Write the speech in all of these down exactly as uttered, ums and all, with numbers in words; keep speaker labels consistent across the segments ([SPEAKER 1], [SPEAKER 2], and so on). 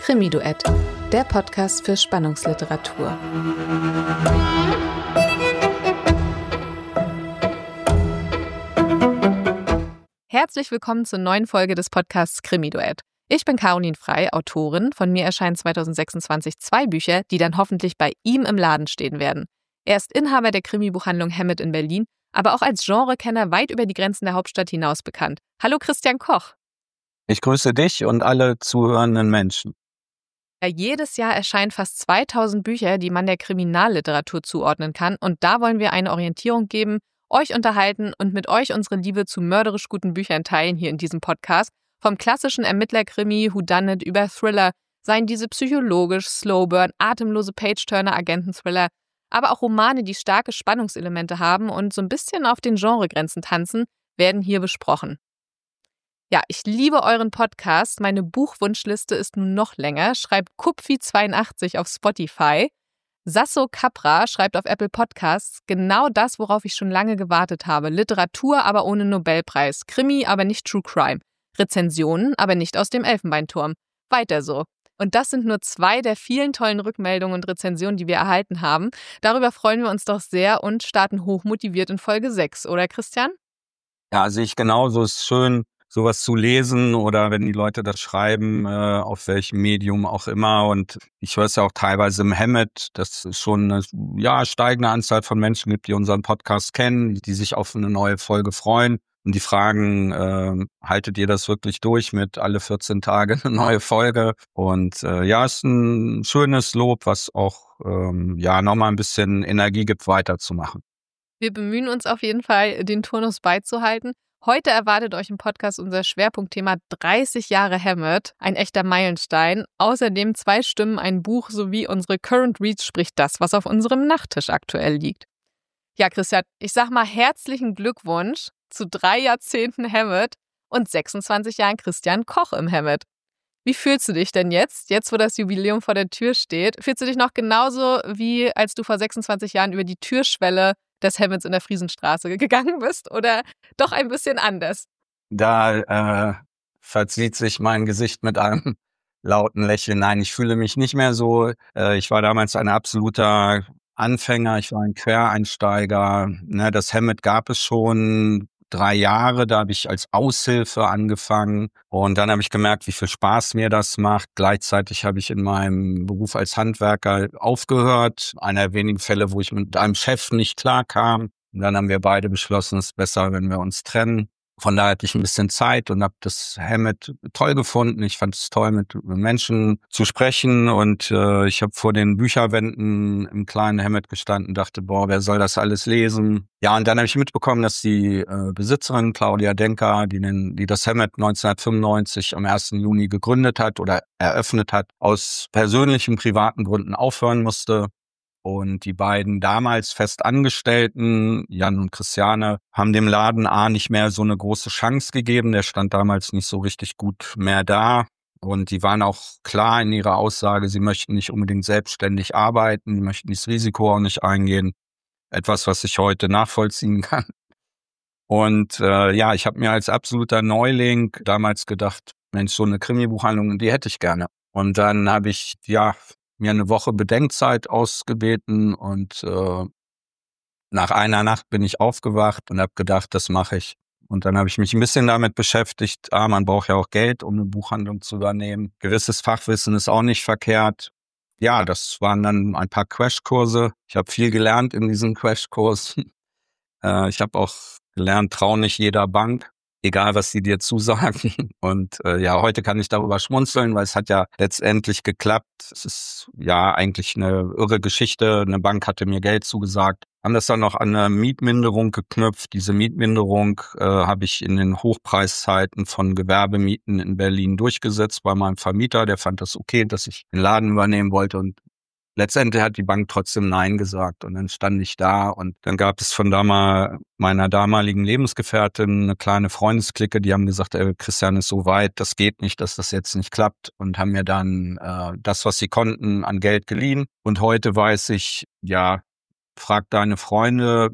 [SPEAKER 1] Krimi-Duett, der Podcast für Spannungsliteratur. Herzlich willkommen zur neuen Folge des Podcasts Krimi-Duett. Ich bin Caroline Frey, Autorin. Von mir erscheinen zwanzig sechsundzwanzig zwei Bücher, die dann hoffentlich bei ihm im Laden stehen werden. Er ist Inhaber der Krimi-Buchhandlung Hammett in Berlin, aber auch als Genrekenner weit über die Grenzen der Hauptstadt hinaus bekannt. Hallo Christian Koch.
[SPEAKER 2] Ich grüße dich und alle zuhörenden Menschen.
[SPEAKER 1] Ja, jedes Jahr erscheinen fast zweitausend Bücher, die man der Kriminalliteratur zuordnen kann. Und da wollen wir eine Orientierung geben, euch unterhalten und mit euch unsere Liebe zu mörderisch guten Büchern teilen hier in diesem Podcast. Vom klassischen Ermittlerkrimi, Whodunit über Thriller, seien diese psychologisch, Slowburn, atemlose Page-Turner, Agenten-Thriller, aber auch Romane, die starke Spannungselemente haben und so ein bisschen auf den Genregrenzen tanzen, werden hier besprochen. Ja, ich liebe euren Podcast. Meine Buchwunschliste ist nun noch länger. Schreibt Kupfi zweiundachtzig auf Spotify. Sasso Capra schreibt auf Apple Podcasts genau das, worauf ich schon lange gewartet habe. Literatur, aber ohne Nobelpreis. Krimi, aber nicht True Crime. Rezensionen, aber nicht aus dem Elfenbeinturm. Weiter so. Und das sind nur zwei der vielen tollen Rückmeldungen und Rezensionen, die wir erhalten haben. Darüber freuen wir uns doch sehr und starten hochmotiviert in Folge sechs, oder Christian?
[SPEAKER 2] Ja, sehe ich genauso. Es ist schön, sowas zu lesen oder wenn die Leute das schreiben, äh, auf welchem Medium auch immer. Und ich höre es ja auch teilweise im Hammett, dass es schon eine ja, steigende Anzahl von Menschen gibt, die unseren Podcast kennen, die sich auf eine neue Folge freuen. Und die fragen, äh, haltet ihr das wirklich durch mit alle vierzehn Tage eine neue Folge? Und äh, ja, es ist ein schönes Lob, was auch ähm, ja nochmal ein bisschen Energie gibt, weiterzumachen.
[SPEAKER 1] Wir bemühen uns auf jeden Fall, den Turnus beizuhalten. Heute erwartet euch im Podcast unser Schwerpunktthema dreißig Jahre Hammett, ein echter Meilenstein. Außerdem zwei Stimmen, ein Buch sowie unsere Current Reads, sprich das, was auf unserem Nachttisch aktuell liegt. Ja, Christian, ich sag mal herzlichen Glückwunsch zu drei Jahrzehnten Hammett und sechsundzwanzig Jahren Christian Koch im Hammett. Wie fühlst du dich denn jetzt, jetzt wo das Jubiläum vor der Tür steht? Fühlst du dich noch genauso, wie als du vor sechsundzwanzig Jahren über die Türschwelle des Hammetts in der Friesenstraße gegangen bist oder doch ein bisschen anders?
[SPEAKER 2] Da äh, verzieht sich mein Gesicht mit einem lauten Lächeln. Nein, ich fühle mich nicht mehr so. Äh, ich war damals ein absoluter Anfänger, ich war ein Quereinsteiger. Ne, das Hammett gab es schon drei Jahre, da habe ich als Aushilfe angefangen und dann habe ich gemerkt, wie viel Spaß mir das macht. Gleichzeitig habe ich in meinem Beruf als Handwerker aufgehört. Einer der wenigen Fälle, wo ich mit einem Chef nicht klarkam. Und dann haben wir beide beschlossen, es ist besser, wenn wir uns trennen. Von daher hatte ich ein bisschen Zeit und habe das Hammett toll gefunden. Ich fand es toll, mit Menschen zu sprechen und äh, ich habe vor den Bücherwänden im kleinen Hammett gestanden, dachte, boah, wer soll das alles lesen? Ja, und dann habe ich mitbekommen, dass die äh, Besitzerin Claudia Denker, die, den, die das Hammett neunzehnhundertfünfundneunzig am ersten Juni gegründet hat oder eröffnet hat, aus persönlichen, privaten Gründen aufhören musste. Und die beiden damals Festangestellten, Jan und Christiane, haben dem Laden A nicht mehr so eine große Chance gegeben. Der stand damals nicht so richtig gut mehr da. Und die waren auch klar in ihrer Aussage, sie möchten nicht unbedingt selbstständig arbeiten, sie möchten das Risiko auch nicht eingehen. Etwas, was ich heute nachvollziehen kann. Und äh, ja, ich habe mir als absoluter Neuling damals gedacht, Mensch, so eine Krimi-Buchhandlung, die hätte ich gerne. Und dann habe ich, ja, mir eine Woche Bedenkzeit ausgebeten und äh, nach einer Nacht bin ich aufgewacht und habe gedacht, das mache ich. Und dann habe ich mich ein bisschen damit beschäftigt. Ah, man braucht ja auch Geld, um eine Buchhandlung zu übernehmen. Gewisses Fachwissen ist auch nicht verkehrt. Ja, das waren dann ein paar Crashkurse. Ich habe viel gelernt in diesen Crashkursen. Äh, ich habe auch gelernt, trau nicht jeder Bank. Egal, was sie dir zusagen. Und äh, ja, heute kann ich darüber schmunzeln, weil es hat ja letztendlich geklappt. Es ist ja eigentlich eine irre Geschichte. Eine Bank hatte mir Geld zugesagt. Haben das dann noch an eine Mietminderung geknüpft. Diese Mietminderung äh, habe ich in den Hochpreiszeiten von Gewerbemieten in Berlin durchgesetzt bei meinem Vermieter. Der fand das okay, dass ich den Laden übernehmen wollte und letztendlich hat die Bank trotzdem Nein gesagt und dann stand ich da und dann gab es von damal meiner damaligen Lebensgefährtin eine kleine Freundesklicke, die haben gesagt, ey, Christian ist so weit, das geht nicht, dass das jetzt nicht klappt und haben mir dann äh, das, was sie konnten, an Geld geliehen. Und heute weiß ich, ja, frag deine Freunde,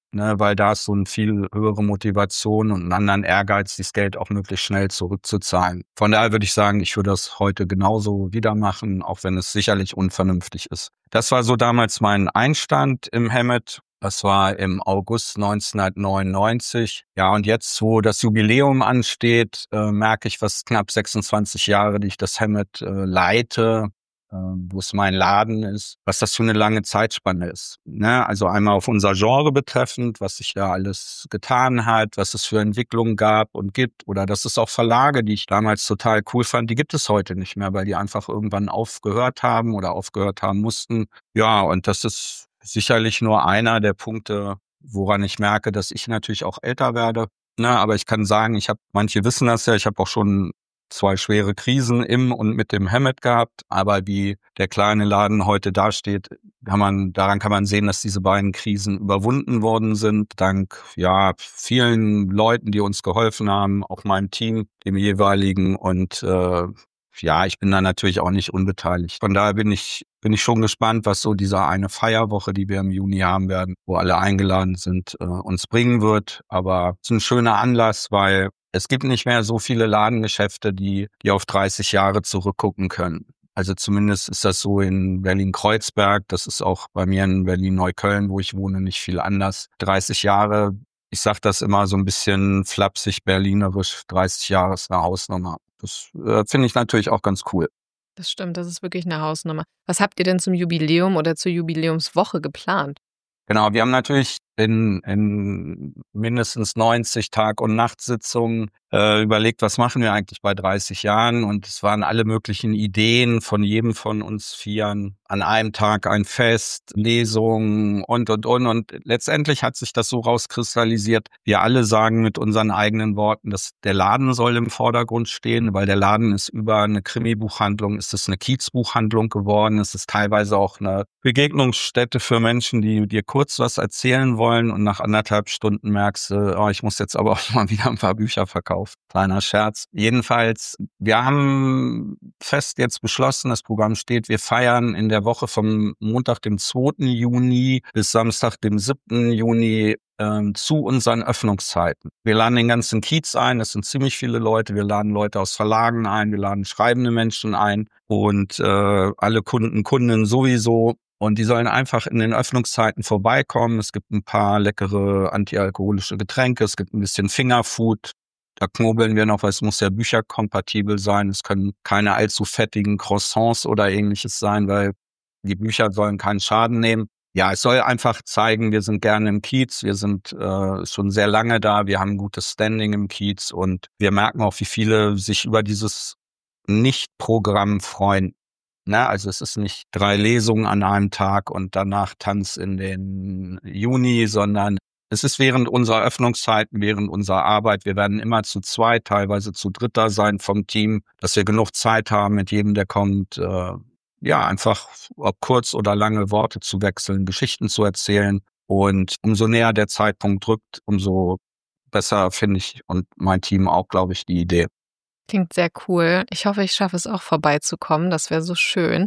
[SPEAKER 2] ne, weil da ist so eine viel höhere Motivation und einen anderen Ehrgeiz, dieses Geld auch möglichst schnell zurückzuzahlen. Von daher würde ich sagen, ich würde das heute genauso wieder machen, auch wenn es sicherlich unvernünftig ist. Das war so damals mein Einstand im Hammett. Das war im August neunzehnhundertneunundneunzig. Ja, und jetzt, wo das Jubiläum ansteht, äh, merke ich, was knapp sechsundzwanzig Jahre, die ich das Hammett äh, leite, äh, wo es mein Laden ist, was das für eine lange Zeitspanne ist. Ne? Also einmal auf unser Genre betreffend, was sich da alles getan hat, was es für Entwicklungen gab und gibt, oder dass es auch Verlage, die ich damals total cool fand, die gibt es heute nicht mehr, weil die einfach irgendwann aufgehört haben oder aufgehört haben mussten. Ja, und das ist sicherlich nur einer der Punkte, woran ich merke, dass ich natürlich auch älter werde. Na, aber ich kann sagen, ich habe, manche wissen das ja, ich habe auch schon zwei schwere Krisen im und mit dem Hammett gehabt. Aber wie der kleine Laden heute dasteht, kann man, daran kann man sehen, dass diese beiden Krisen überwunden worden sind. Dank, ja, vielen Leuten, die uns geholfen haben, auch meinem Team, dem jeweiligen. Und äh, ja, ich bin da natürlich auch nicht unbeteiligt. Von daher bin ich bin ich schon gespannt, was so diese eine Feierwoche, die wir im Juni haben werden, wo alle eingeladen sind, äh, uns bringen wird. Aber es ist ein schöner Anlass, weil es gibt nicht mehr so viele Ladengeschäfte, die die auf dreißig Jahre zurückgucken können. Also zumindest ist das so in Berlin-Kreuzberg. Das ist auch bei mir in Berlin-Neukölln, wo ich wohne, nicht viel anders. dreißig Jahre, ich sage das immer so ein bisschen flapsig berlinerisch, dreißig Jahre ist eine Hausnummer. Das äh, finde ich natürlich auch ganz cool.
[SPEAKER 1] Das stimmt, das ist wirklich eine Hausnummer. Was habt ihr denn zum Jubiläum oder zur Jubiläumswoche geplant?
[SPEAKER 2] Genau, wir haben natürlich in, in mindestens neunzig Tag- und Nachtsitzungen äh, überlegt, was machen wir eigentlich bei dreißig Jahren, und es waren alle möglichen Ideen von jedem von uns Vieren. An einem Tag ein Fest, Lesungen und, und, und. Und letztendlich hat sich das so rauskristallisiert. Wir alle sagen mit unseren eigenen Worten, dass der Laden soll im Vordergrund stehen, weil der Laden ist über eine Krimi-Buchhandlung, ist es eine Kiezbuchhandlung geworden. Es ist teilweise auch eine Begegnungsstätte für Menschen, die dir kurz was erzählen wollen, und nach anderthalb Stunden merkst du, oh, ich muss jetzt aber auch mal wieder ein paar Bücher verkaufen. Kleiner Scherz. Jedenfalls, wir haben fest jetzt beschlossen, das Programm steht, wir feiern in der Woche vom Montag, dem zweiten Juni bis Samstag, dem siebten Juni ähm, zu unseren Öffnungszeiten. Wir laden den ganzen Kiez ein, das sind ziemlich viele Leute, wir laden Leute aus Verlagen ein, wir laden schreibende Menschen ein und äh, alle Kunden, Kundinnen sowieso. Und die sollen einfach in den Öffnungszeiten vorbeikommen. Es gibt ein paar leckere antialkoholische Getränke, es gibt ein bisschen Fingerfood. Da knobeln wir noch, weil es muss ja bücherkompatibel sein. Es können keine allzu fettigen Croissants oder ähnliches sein, weil die Bücher sollen keinen Schaden nehmen. Ja, es soll einfach zeigen, wir sind gerne im Kiez, wir sind äh, schon sehr lange da, wir haben ein gutes Standing im Kiez und wir merken auch, wie viele sich über dieses Nicht-Programm freuen. Na, also es ist nicht drei Lesungen an einem Tag und danach Tanz in den Juni, sondern es ist während unserer Öffnungszeiten, während unserer Arbeit. Wir werden immer zu zweit, teilweise zu dritt da sein vom Team, dass wir genug Zeit haben, mit jedem, der kommt, äh, ja, einfach ob kurz oder lange Worte zu wechseln, Geschichten zu erzählen. Und umso näher der Zeitpunkt drückt, umso besser finde ich und mein Team auch, glaube ich, die Idee.
[SPEAKER 1] Klingt sehr cool. Ich hoffe, ich schaffe es auch vorbeizukommen. Das wäre so schön.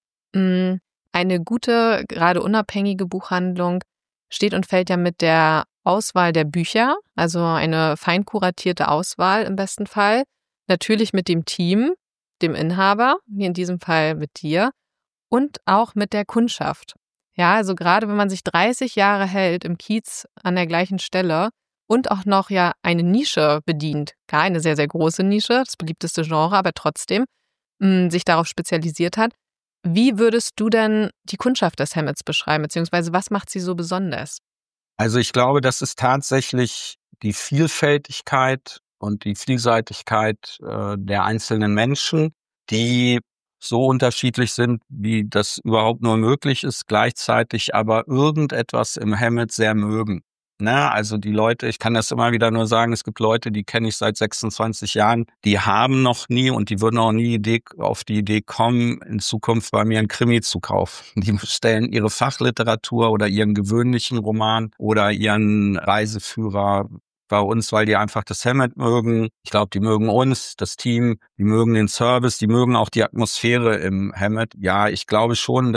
[SPEAKER 1] Eine gute, gerade unabhängige Buchhandlung steht und fällt ja mit der Auswahl der Bücher, also eine fein kuratierte Auswahl im besten Fall. Natürlich mit dem Team, dem Inhaber, wie in diesem Fall mit dir, und auch mit der Kundschaft. Ja, also gerade wenn man sich dreißig Jahre hält im Kiez an der gleichen Stelle und auch noch ja eine Nische bedient, klar, eine sehr, sehr große Nische, das beliebteste Genre, aber trotzdem mh, sich darauf spezialisiert hat. Wie würdest du denn die Kundschaft des Hammets beschreiben, beziehungsweise was macht sie so besonders?
[SPEAKER 2] Also ich glaube, das ist tatsächlich die Vielfältigkeit und die Vielseitigkeit äh, der einzelnen Menschen, die so unterschiedlich sind, wie das überhaupt nur möglich ist, gleichzeitig aber irgendetwas im Hammett sehr mögen. Na, also die Leute, ich kann das immer wieder nur sagen, es gibt Leute, die kenne ich seit sechsundzwanzig Jahren, die haben noch nie und die würden auch nie Idee, auf die Idee kommen, in Zukunft bei mir ein Krimi zu kaufen. Die bestellen ihre Fachliteratur oder ihren gewöhnlichen Roman oder ihren Reiseführer bei uns, weil die einfach das Hammett mögen. Ich glaube, die mögen uns, das Team, die mögen den Service, die mögen auch die Atmosphäre im Hammett. Ja, ich glaube schon, dass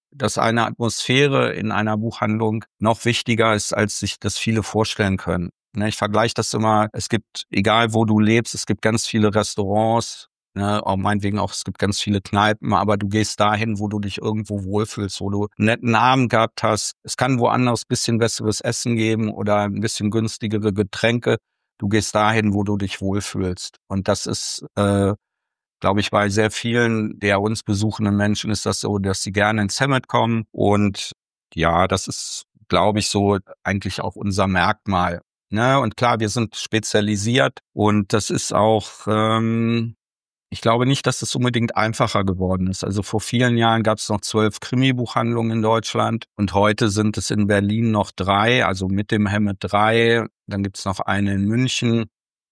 [SPEAKER 2] dass eine Atmosphäre in einer Buchhandlung noch wichtiger ist, als sich das viele vorstellen können. Ne, ich vergleiche das immer, es gibt, egal wo du lebst, es gibt ganz viele Restaurants, ne, auch meinetwegen auch, es gibt ganz viele Kneipen, aber du gehst dahin, wo du dich irgendwo wohlfühlst, wo du einen netten Abend gehabt hast. Es kann woanders ein bisschen besseres Essen geben oder ein bisschen günstigere Getränke. Du gehst dahin, wo du dich wohlfühlst. Und das ist, äh, glaube ich, bei sehr vielen der uns besuchenden Menschen ist das so, dass sie gerne ins Hammett kommen. Und ja, das ist, glaube ich, so eigentlich auch unser Merkmal. Ne? Und klar, wir sind spezialisiert und das ist auch, ähm, ich glaube nicht, dass es unbedingt einfacher geworden ist. Also vor vielen Jahren gab es noch zwölf Krimi-Buchhandlungen in Deutschland und heute sind es in Berlin noch drei, also mit dem Hammett drei. Dann gibt es noch eine in München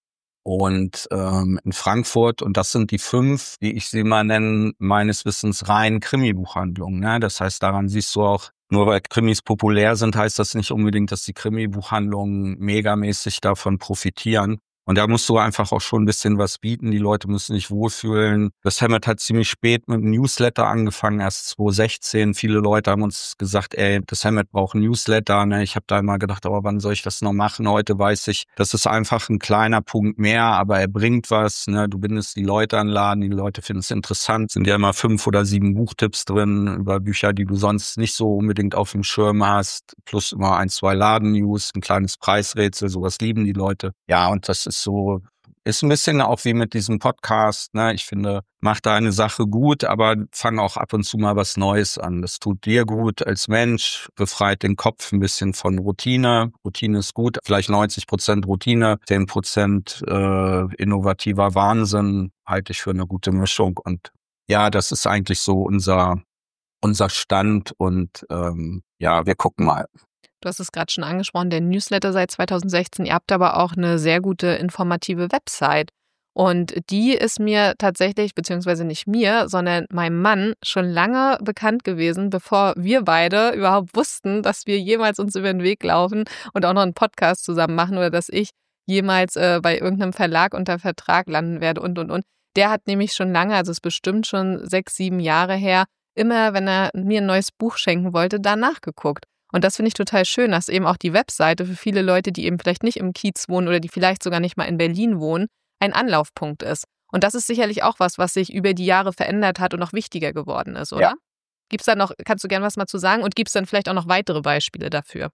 [SPEAKER 2] und ähm, in Frankfurt. Und das sind die fünf, wie ich sie mal nenne, meines Wissens rein Krimi-Buchhandlungen. Ne? Das heißt, daran siehst du auch, nur weil Krimis populär sind, heißt das nicht unbedingt, dass die Krimi-Buchhandlungen megamäßig davon profitieren. Und da musst du einfach auch schon ein bisschen was bieten. Die Leute müssen sich wohlfühlen. Das Hammett hat ziemlich spät mit einem Newsletter angefangen, erst zwanzig sechzehn. Viele Leute haben uns gesagt, ey, das Hammett braucht ein Newsletter. Ne? Ich habe da immer gedacht, aber wann soll ich das noch machen? Heute weiß ich, das ist einfach ein kleiner Punkt mehr, aber er bringt was. Ne? Du bindest die Leute an den Laden, die Leute finden es interessant. Sind ja immer fünf oder sieben Buchtipps drin über Bücher, die du sonst nicht so unbedingt auf dem Schirm hast. Plus immer ein, zwei Laden-News, ein kleines Preisrätsel, sowas lieben die Leute. Ja, und das ist so, ist ein bisschen auch wie mit diesem Podcast, ne? Ich finde, mach da eine Sache gut, aber fang auch ab und zu mal was Neues an. Das tut dir gut als Mensch, befreit den Kopf ein bisschen von Routine. Routine ist gut, vielleicht neunzig Prozent Routine, zehn Prozent äh, innovativer Wahnsinn, halte ich für eine gute Mischung. Und ja, das ist eigentlich so unser, unser Stand und ähm, ja, wir gucken mal.
[SPEAKER 1] Du hast es gerade schon angesprochen, der Newsletter seit zwanzig sechzehn. Ihr habt aber auch eine sehr gute informative Website. Und die ist mir tatsächlich, beziehungsweise nicht mir, sondern meinem Mann schon lange bekannt gewesen, bevor wir beide überhaupt wussten, dass wir jemals uns über den Weg laufen und auch noch einen Podcast zusammen machen oder dass ich jemals äh, bei irgendeinem Verlag unter Vertrag landen werde und, und, und. Der hat nämlich schon lange, also es ist bestimmt schon sechs, sieben Jahre her, immer, wenn er mir ein neues Buch schenken wollte, danach geguckt. Und das finde ich total schön, dass eben auch die Webseite für viele Leute, die eben vielleicht nicht im Kiez wohnen oder die vielleicht sogar nicht mal in Berlin wohnen, ein Anlaufpunkt ist. Und das ist sicherlich auch was, was sich über die Jahre verändert hat und noch wichtiger geworden ist, oder? Ja. Gibt's da noch, kannst du gerne was mal zu sagen und gibt es dann vielleicht auch noch weitere Beispiele dafür?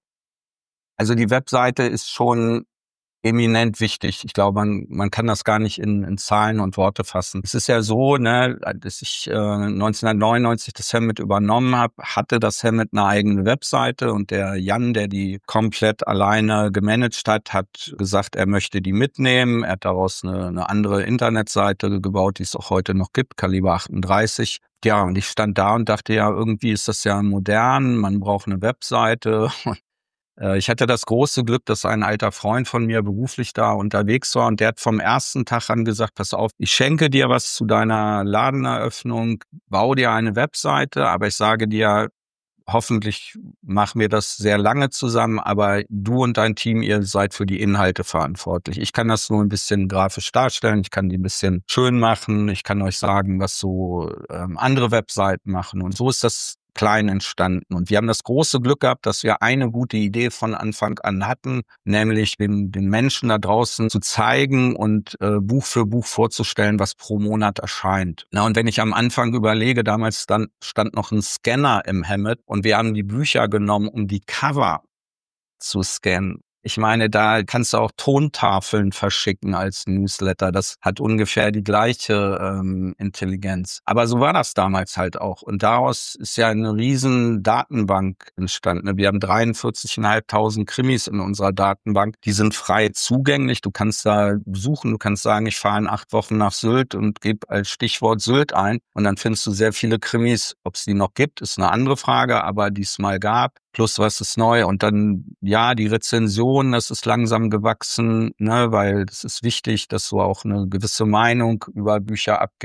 [SPEAKER 2] Also die Webseite ist schon eminent wichtig. Ich glaube, man, man kann das gar nicht in, in Zahlen und Worte fassen. Es ist ja so, ne, dass ich äh, neunzehnhundertneunundneunzig das Hammett übernommen habe, hatte das Hammett eine eigene Webseite und der Jan, der die komplett alleine gemanagt hat, hat gesagt, er möchte die mitnehmen. Er hat daraus eine, eine andere Internetseite gebaut, die es auch heute noch gibt, Kaliber achtunddreißig. Ja, und ich stand da und dachte, ja, irgendwie ist das ja modern, man braucht eine Webseite. Ich hatte das große Glück, dass ein alter Freund von mir beruflich da unterwegs war und der hat vom ersten Tag an gesagt, pass auf, ich schenke dir was zu deiner Ladeneröffnung, bau dir eine Webseite, aber ich sage dir, hoffentlich machen wir das sehr lange zusammen, aber du und dein Team, ihr seid für die Inhalte verantwortlich. Ich kann das nur ein bisschen grafisch darstellen, ich kann die ein bisschen schön machen, ich kann euch sagen, was so ähm, andere Webseiten machen und so ist das klein entstanden. Und wir haben das große Glück gehabt, dass wir eine gute Idee von Anfang an hatten, nämlich den, den Menschen da draußen zu zeigen und äh, Buch für Buch vorzustellen, was pro Monat erscheint. Na, und wenn ich am Anfang überlege, damals dann stand noch ein Scanner im Hammett und wir haben die Bücher genommen, um die Cover zu scannen. Ich meine, da kannst du auch Tontafeln verschicken als Newsletter. Das hat ungefähr die gleiche ähm, Intelligenz. Aber so war das damals halt auch. Und daraus ist ja eine riesen Datenbank entstanden. Wir haben dreiundvierzigtausendfünfhundert Krimis in unserer Datenbank. Die sind frei zugänglich. Du kannst da suchen. Du kannst sagen, ich fahre in acht Wochen nach Sylt und gebe als Stichwort Sylt ein. Und dann findest du sehr viele Krimis. Ob es die noch gibt, ist eine andere Frage, aber die es mal gab. Plus was ist neu und dann, ja, die Rezension, das ist langsam gewachsen, ne, weil es ist wichtig, dass du auch eine gewisse Meinung über Bücher abgibst.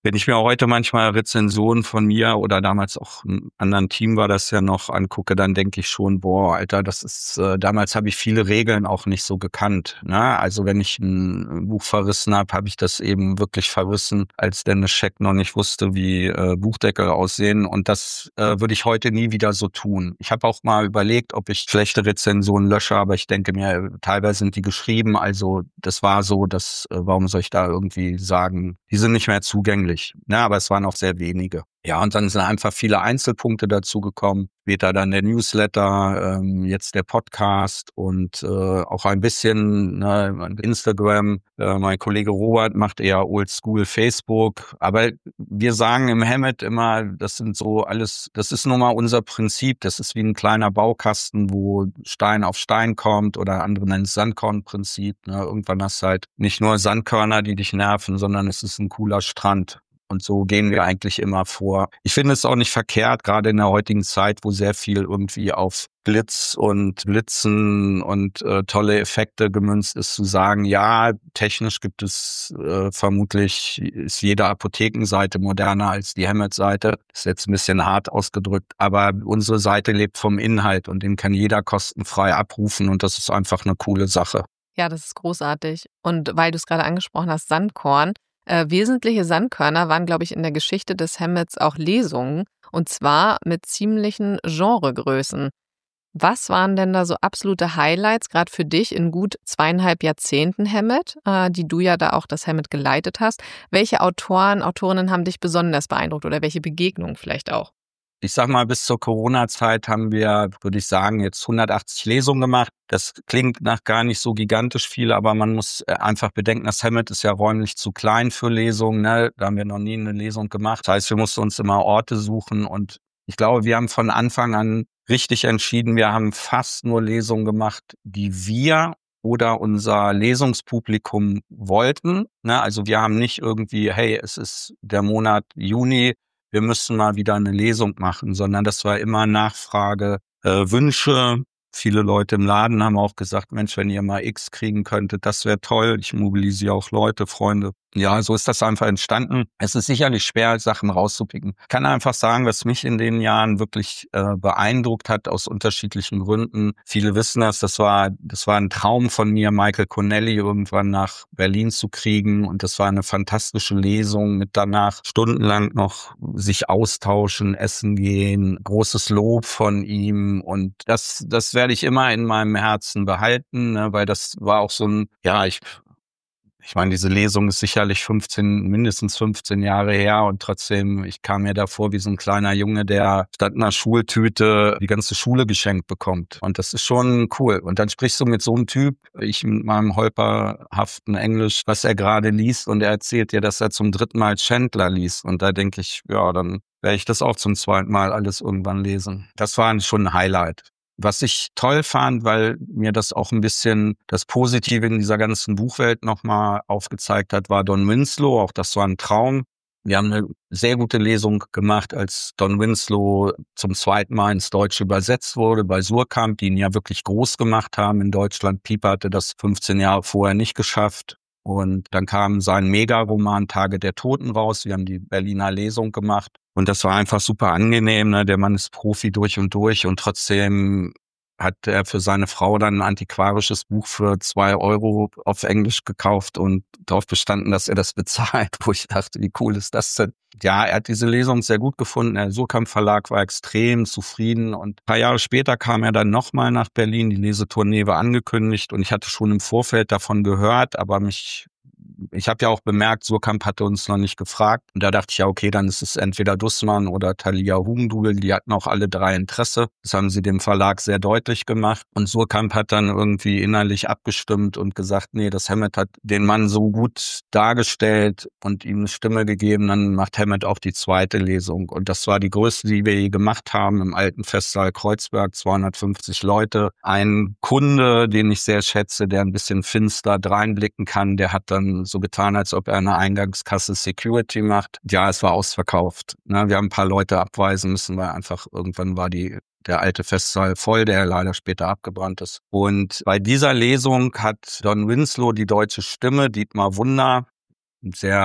[SPEAKER 2] Wenn ich mir heute manchmal Rezensionen von mir oder damals auch einem anderen Team war das ja noch angucke, dann denke ich schon, boah, Alter, das ist, äh, damals habe ich viele Regeln auch nicht so gekannt. Ne? Also wenn ich ein Buch verrissen habe, habe ich das eben wirklich verrissen, als Dennis Scheck noch nicht wusste, wie äh, Buchdeckel aussehen. Und das äh, würde ich heute nie wieder so tun. Ich habe auch mal überlegt, ob ich schlechte Rezensionen lösche, aber ich denke mir, teilweise sind die geschrieben. Also das war so, dass, äh, warum soll ich da irgendwie sagen, die sind nicht mehr zugänglich. Ja, aber es waren auch sehr wenige. Ja, und dann sind einfach viele Einzelpunkte dazu gekommen. Später dann der Newsletter, ähm, jetzt der Podcast und äh, auch ein bisschen ne, Instagram. Äh, mein Kollege Robert macht eher Oldschool Facebook. Aber wir sagen im Hammett immer, das sind so alles, das ist nun mal unser Prinzip. Das ist wie ein kleiner Baukasten, wo Stein auf Stein kommt oder andere nennen es Sandkornprinzip. Ne? Irgendwann hast du halt nicht nur Sandkörner, die dich nerven, sondern es ist ein cooler Strand. Und so gehen wir eigentlich immer vor. Ich finde es auch nicht verkehrt, gerade in der heutigen Zeit, wo sehr viel irgendwie auf Blitz und Blitzen und äh, tolle Effekte gemünzt ist, zu sagen, ja, technisch gibt es äh, vermutlich, ist jede Apothekenseite moderner als die Hammett-Seite. Ist jetzt ein bisschen hart ausgedrückt, aber unsere Seite lebt vom Inhalt und den kann jeder kostenfrei abrufen und das ist einfach eine coole Sache.
[SPEAKER 1] Ja, das ist großartig. Und weil du es gerade angesprochen hast, Sandkorn, Äh, wesentliche Sandkörner waren, glaube ich, in der Geschichte des Hammets auch Lesungen, und zwar mit ziemlichen Genregrößen. Was waren denn da so absolute Highlights, gerade für dich in gut zweieinhalb Jahrzehnten Hammett, äh, die du ja da auch das Hammett geleitet hast? Welche Autoren, Autorinnen haben dich besonders beeindruckt oder welche Begegnungen vielleicht auch?
[SPEAKER 2] Ich sag mal, bis zur Corona-Zeit haben wir, würde ich sagen, jetzt hundertachtzig Lesungen gemacht. Das klingt nach gar nicht so gigantisch viel, aber man muss einfach bedenken, das Hammett ist ja räumlich zu klein für Lesungen. Ne? Da haben wir noch nie eine Lesung gemacht. Das heißt, wir mussten uns immer Orte suchen und ich glaube, wir haben von Anfang an richtig entschieden. Wir haben fast nur Lesungen gemacht, die wir oder unser Lesungspublikum wollten. Ne? Also wir haben nicht irgendwie, hey, es ist der Monat Juni, wir müssen mal wieder eine Lesung machen, sondern das war immer Nachfrage, äh, Wünsche. Viele Leute im Laden haben auch gesagt, Mensch, wenn ihr mal X kriegen könntet, das wäre toll. Ich mobilisiere auch Leute, Freunde. Ja, so ist das einfach entstanden. Es ist sicherlich schwer, Sachen rauszupicken. Ich kann einfach sagen, was mich in den Jahren wirklich äh, beeindruckt hat, aus unterschiedlichen Gründen. Viele wissen das, das war, das war ein Traum von mir, Michael Connelly irgendwann nach Berlin zu kriegen. Und das war eine fantastische Lesung mit danach stundenlang noch sich austauschen, essen gehen, großes Lob von ihm. Und das, das werde ich immer in meinem Herzen behalten, ne, weil das war auch so ein, ja, ich Ich meine, diese Lesung ist sicherlich fünfzehn, mindestens fünfzehn Jahre her und trotzdem, ich kam mir da vor wie so ein kleiner Junge, der statt einer Schultüte die ganze Schule geschenkt bekommt. Und das ist schon cool. Und dann sprichst du mit so einem Typ, ich mit meinem holperhaften Englisch, was er gerade liest und er erzählt dir, dass er zum dritten Mal Chandler liest. Und da denke ich, ja, dann werde ich das auch zum zweiten Mal alles irgendwann lesen. Das war schon ein Highlight. Was ich toll fand, weil mir das auch ein bisschen das Positive in dieser ganzen Buchwelt nochmal aufgezeigt hat, war Don Winslow. Auch das war ein Traum. Wir haben eine sehr gute Lesung gemacht, als Don Winslow zum zweiten Mal ins Deutsche übersetzt wurde bei Suhrkamp, die ihn ja wirklich groß gemacht haben in Deutschland. Pieper hatte das fünfzehn Jahre vorher nicht geschafft. Und dann kam sein Megaroman Tage der Toten raus. Wir haben die Berliner Lesung gemacht. Und das war einfach super angenehm. Ne? Der Mann ist Profi durch und durch. Und trotzdem hat er für seine Frau dann ein antiquarisches Buch für zwei Euro auf Englisch gekauft und darauf bestanden, dass er das bezahlt. Wo ich dachte, wie cool ist das denn? Ja, er hat diese Lesung sehr gut gefunden. Der Suhrkamp Verlag war extrem zufrieden. Und ein paar Jahre später kam er dann nochmal nach Berlin. Die Lesetournee war angekündigt und ich hatte schon im Vorfeld davon gehört, aber mich Ich habe ja auch bemerkt, Suhrkamp hatte uns noch nicht gefragt. Und da dachte ich ja, okay, dann ist es entweder Dussmann oder Thalia Hugendubel. Die hatten auch alle drei Interesse. Das haben sie dem Verlag sehr deutlich gemacht. Und Suhrkamp hat dann irgendwie innerlich abgestimmt und gesagt, nee, das Hammett hat den Mann so gut dargestellt und ihm eine Stimme gegeben, dann macht Hammett auch die zweite Lesung. Und das war die größte, die wir je gemacht haben im alten Festsaal Kreuzberg, zweihundertfünfzig Leute. Ein Kunde, den ich sehr schätze, der ein bisschen finster dreinblicken kann, der hat dann so getan, als ob er eine Eingangskasse Security macht. Ja, es war ausverkauft. Ne, wir haben ein paar Leute abweisen müssen, weil einfach irgendwann war die der alte Festsaal voll, der leider später abgebrannt ist. Und bei dieser Lesung hat Don Winslow die deutsche Stimme, Dietmar Wunder, sehr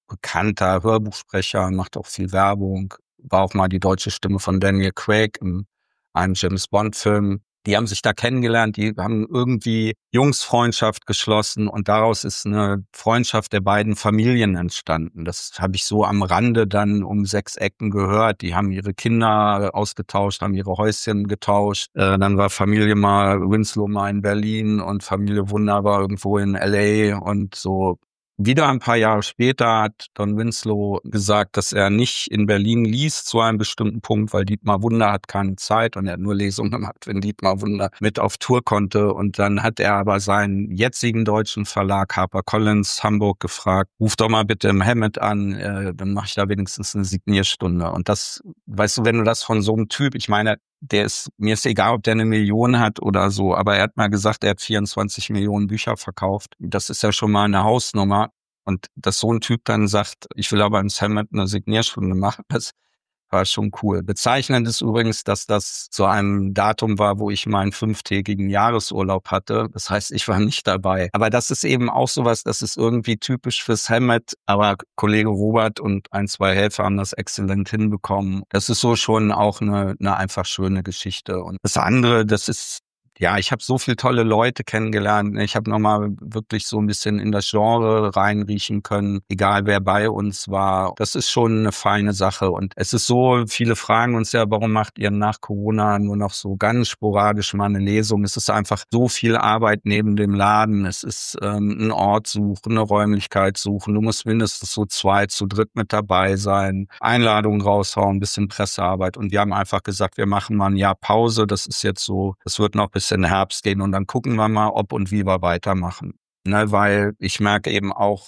[SPEAKER 2] bekannter Hörbuchsprecher, macht auch viel Werbung, war auch mal die deutsche Stimme von Daniel Craig in einem James-Bond-Film. Die haben sich da kennengelernt, die haben irgendwie Jungsfreundschaft geschlossen und daraus ist eine Freundschaft der beiden Familien entstanden. Das habe ich so am Rande dann um sechs Ecken gehört. Die haben ihre Kinder ausgetauscht, haben ihre Häuschen getauscht. Äh, dann war Familie mal, Winslow mal in Berlin und Familie Wunder war irgendwo in L A und so. Wieder ein paar Jahre später hat Don Winslow gesagt, dass er nicht in Berlin liest zu einem bestimmten Punkt, weil Dietmar Wunder hat keine Zeit und er hat nur Lesungen gemacht, wenn Dietmar Wunder mit auf Tour konnte. Und dann hat er aber seinen jetzigen deutschen Verlag HarperCollins Hamburg gefragt, ruf doch mal bitte im Hammett an, äh, dann mache ich da wenigstens eine Signierstunde. Und das, weißt du, wenn du das von so einem Typ, ich meine, der ist, mir ist egal, ob der eine Million hat oder so, aber er hat mal gesagt, er hat vierundzwanzig Millionen Bücher verkauft. Das ist ja schon mal eine Hausnummer. Und dass so ein Typ dann sagt, ich will aber ins Hammett eine Signierstunde machen, das war schon cool. Bezeichnend ist übrigens, dass das zu einem Datum war, wo ich meinen fünftägigen Jahresurlaub hatte. Das heißt, ich war nicht dabei. Aber das ist eben auch sowas, das ist irgendwie typisch fürs Hammett. Aber Kollege Robert und ein, zwei Helfer haben das exzellent hinbekommen. Das ist so schon auch eine, eine einfach schöne Geschichte. Und das andere, das ist, ja, ich habe so viele tolle Leute kennengelernt. Ich habe nochmal wirklich so ein bisschen in das Genre reinriechen können, egal wer bei uns war. Das ist schon eine feine Sache. Und es ist so, viele fragen uns ja, warum macht ihr nach Corona nur noch so ganz sporadisch mal eine Lesung? Es ist einfach so viel Arbeit neben dem Laden. Es ist ähm, ein Ort suchen, eine Räumlichkeit suchen. Du musst mindestens so zwei, zu dritt mit dabei sein, Einladungen raushauen, ein bisschen Pressearbeit. Und wir haben einfach gesagt, wir machen mal ein Jahr Pause. Das ist jetzt so, das wird noch bis in den Herbst gehen und dann gucken wir mal, ob und wie wir weitermachen. Ne, weil ich merke eben auch,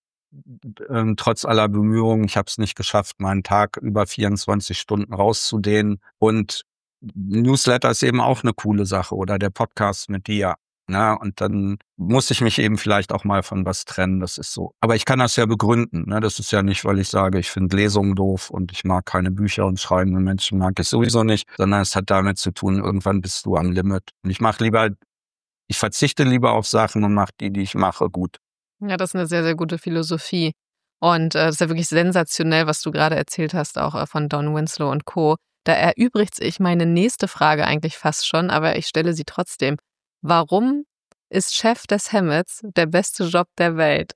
[SPEAKER 2] ähm, trotz aller Bemühungen, ich habe es nicht geschafft, meinen Tag über vierundzwanzig Stunden rauszudehnen. Und Newsletter ist eben auch eine coole Sache oder der Podcast mit dir. Ne? Und dann muss ich mich eben vielleicht auch mal von was trennen, das ist so. Aber ich kann das ja begründen. Ne? Das ist ja nicht, weil ich sage, ich finde Lesungen doof und ich mag keine Bücher und schreibende Menschen mag ich sowieso nicht, sondern es hat damit zu tun, irgendwann bist du am Limit. Und ich mache lieber, ich verzichte lieber auf Sachen und mache die, die ich mache, gut.
[SPEAKER 1] Ja, das ist eine sehr, sehr gute Philosophie. Und äh, das ist ja wirklich sensationell, was du gerade erzählt hast, auch äh, von Don Winslow und Co. Da erübrigt sich meine nächste Frage eigentlich fast schon, aber ich stelle sie trotzdem. Warum ist Chef des Hammets der beste Job der Welt?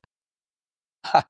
[SPEAKER 2] Ha.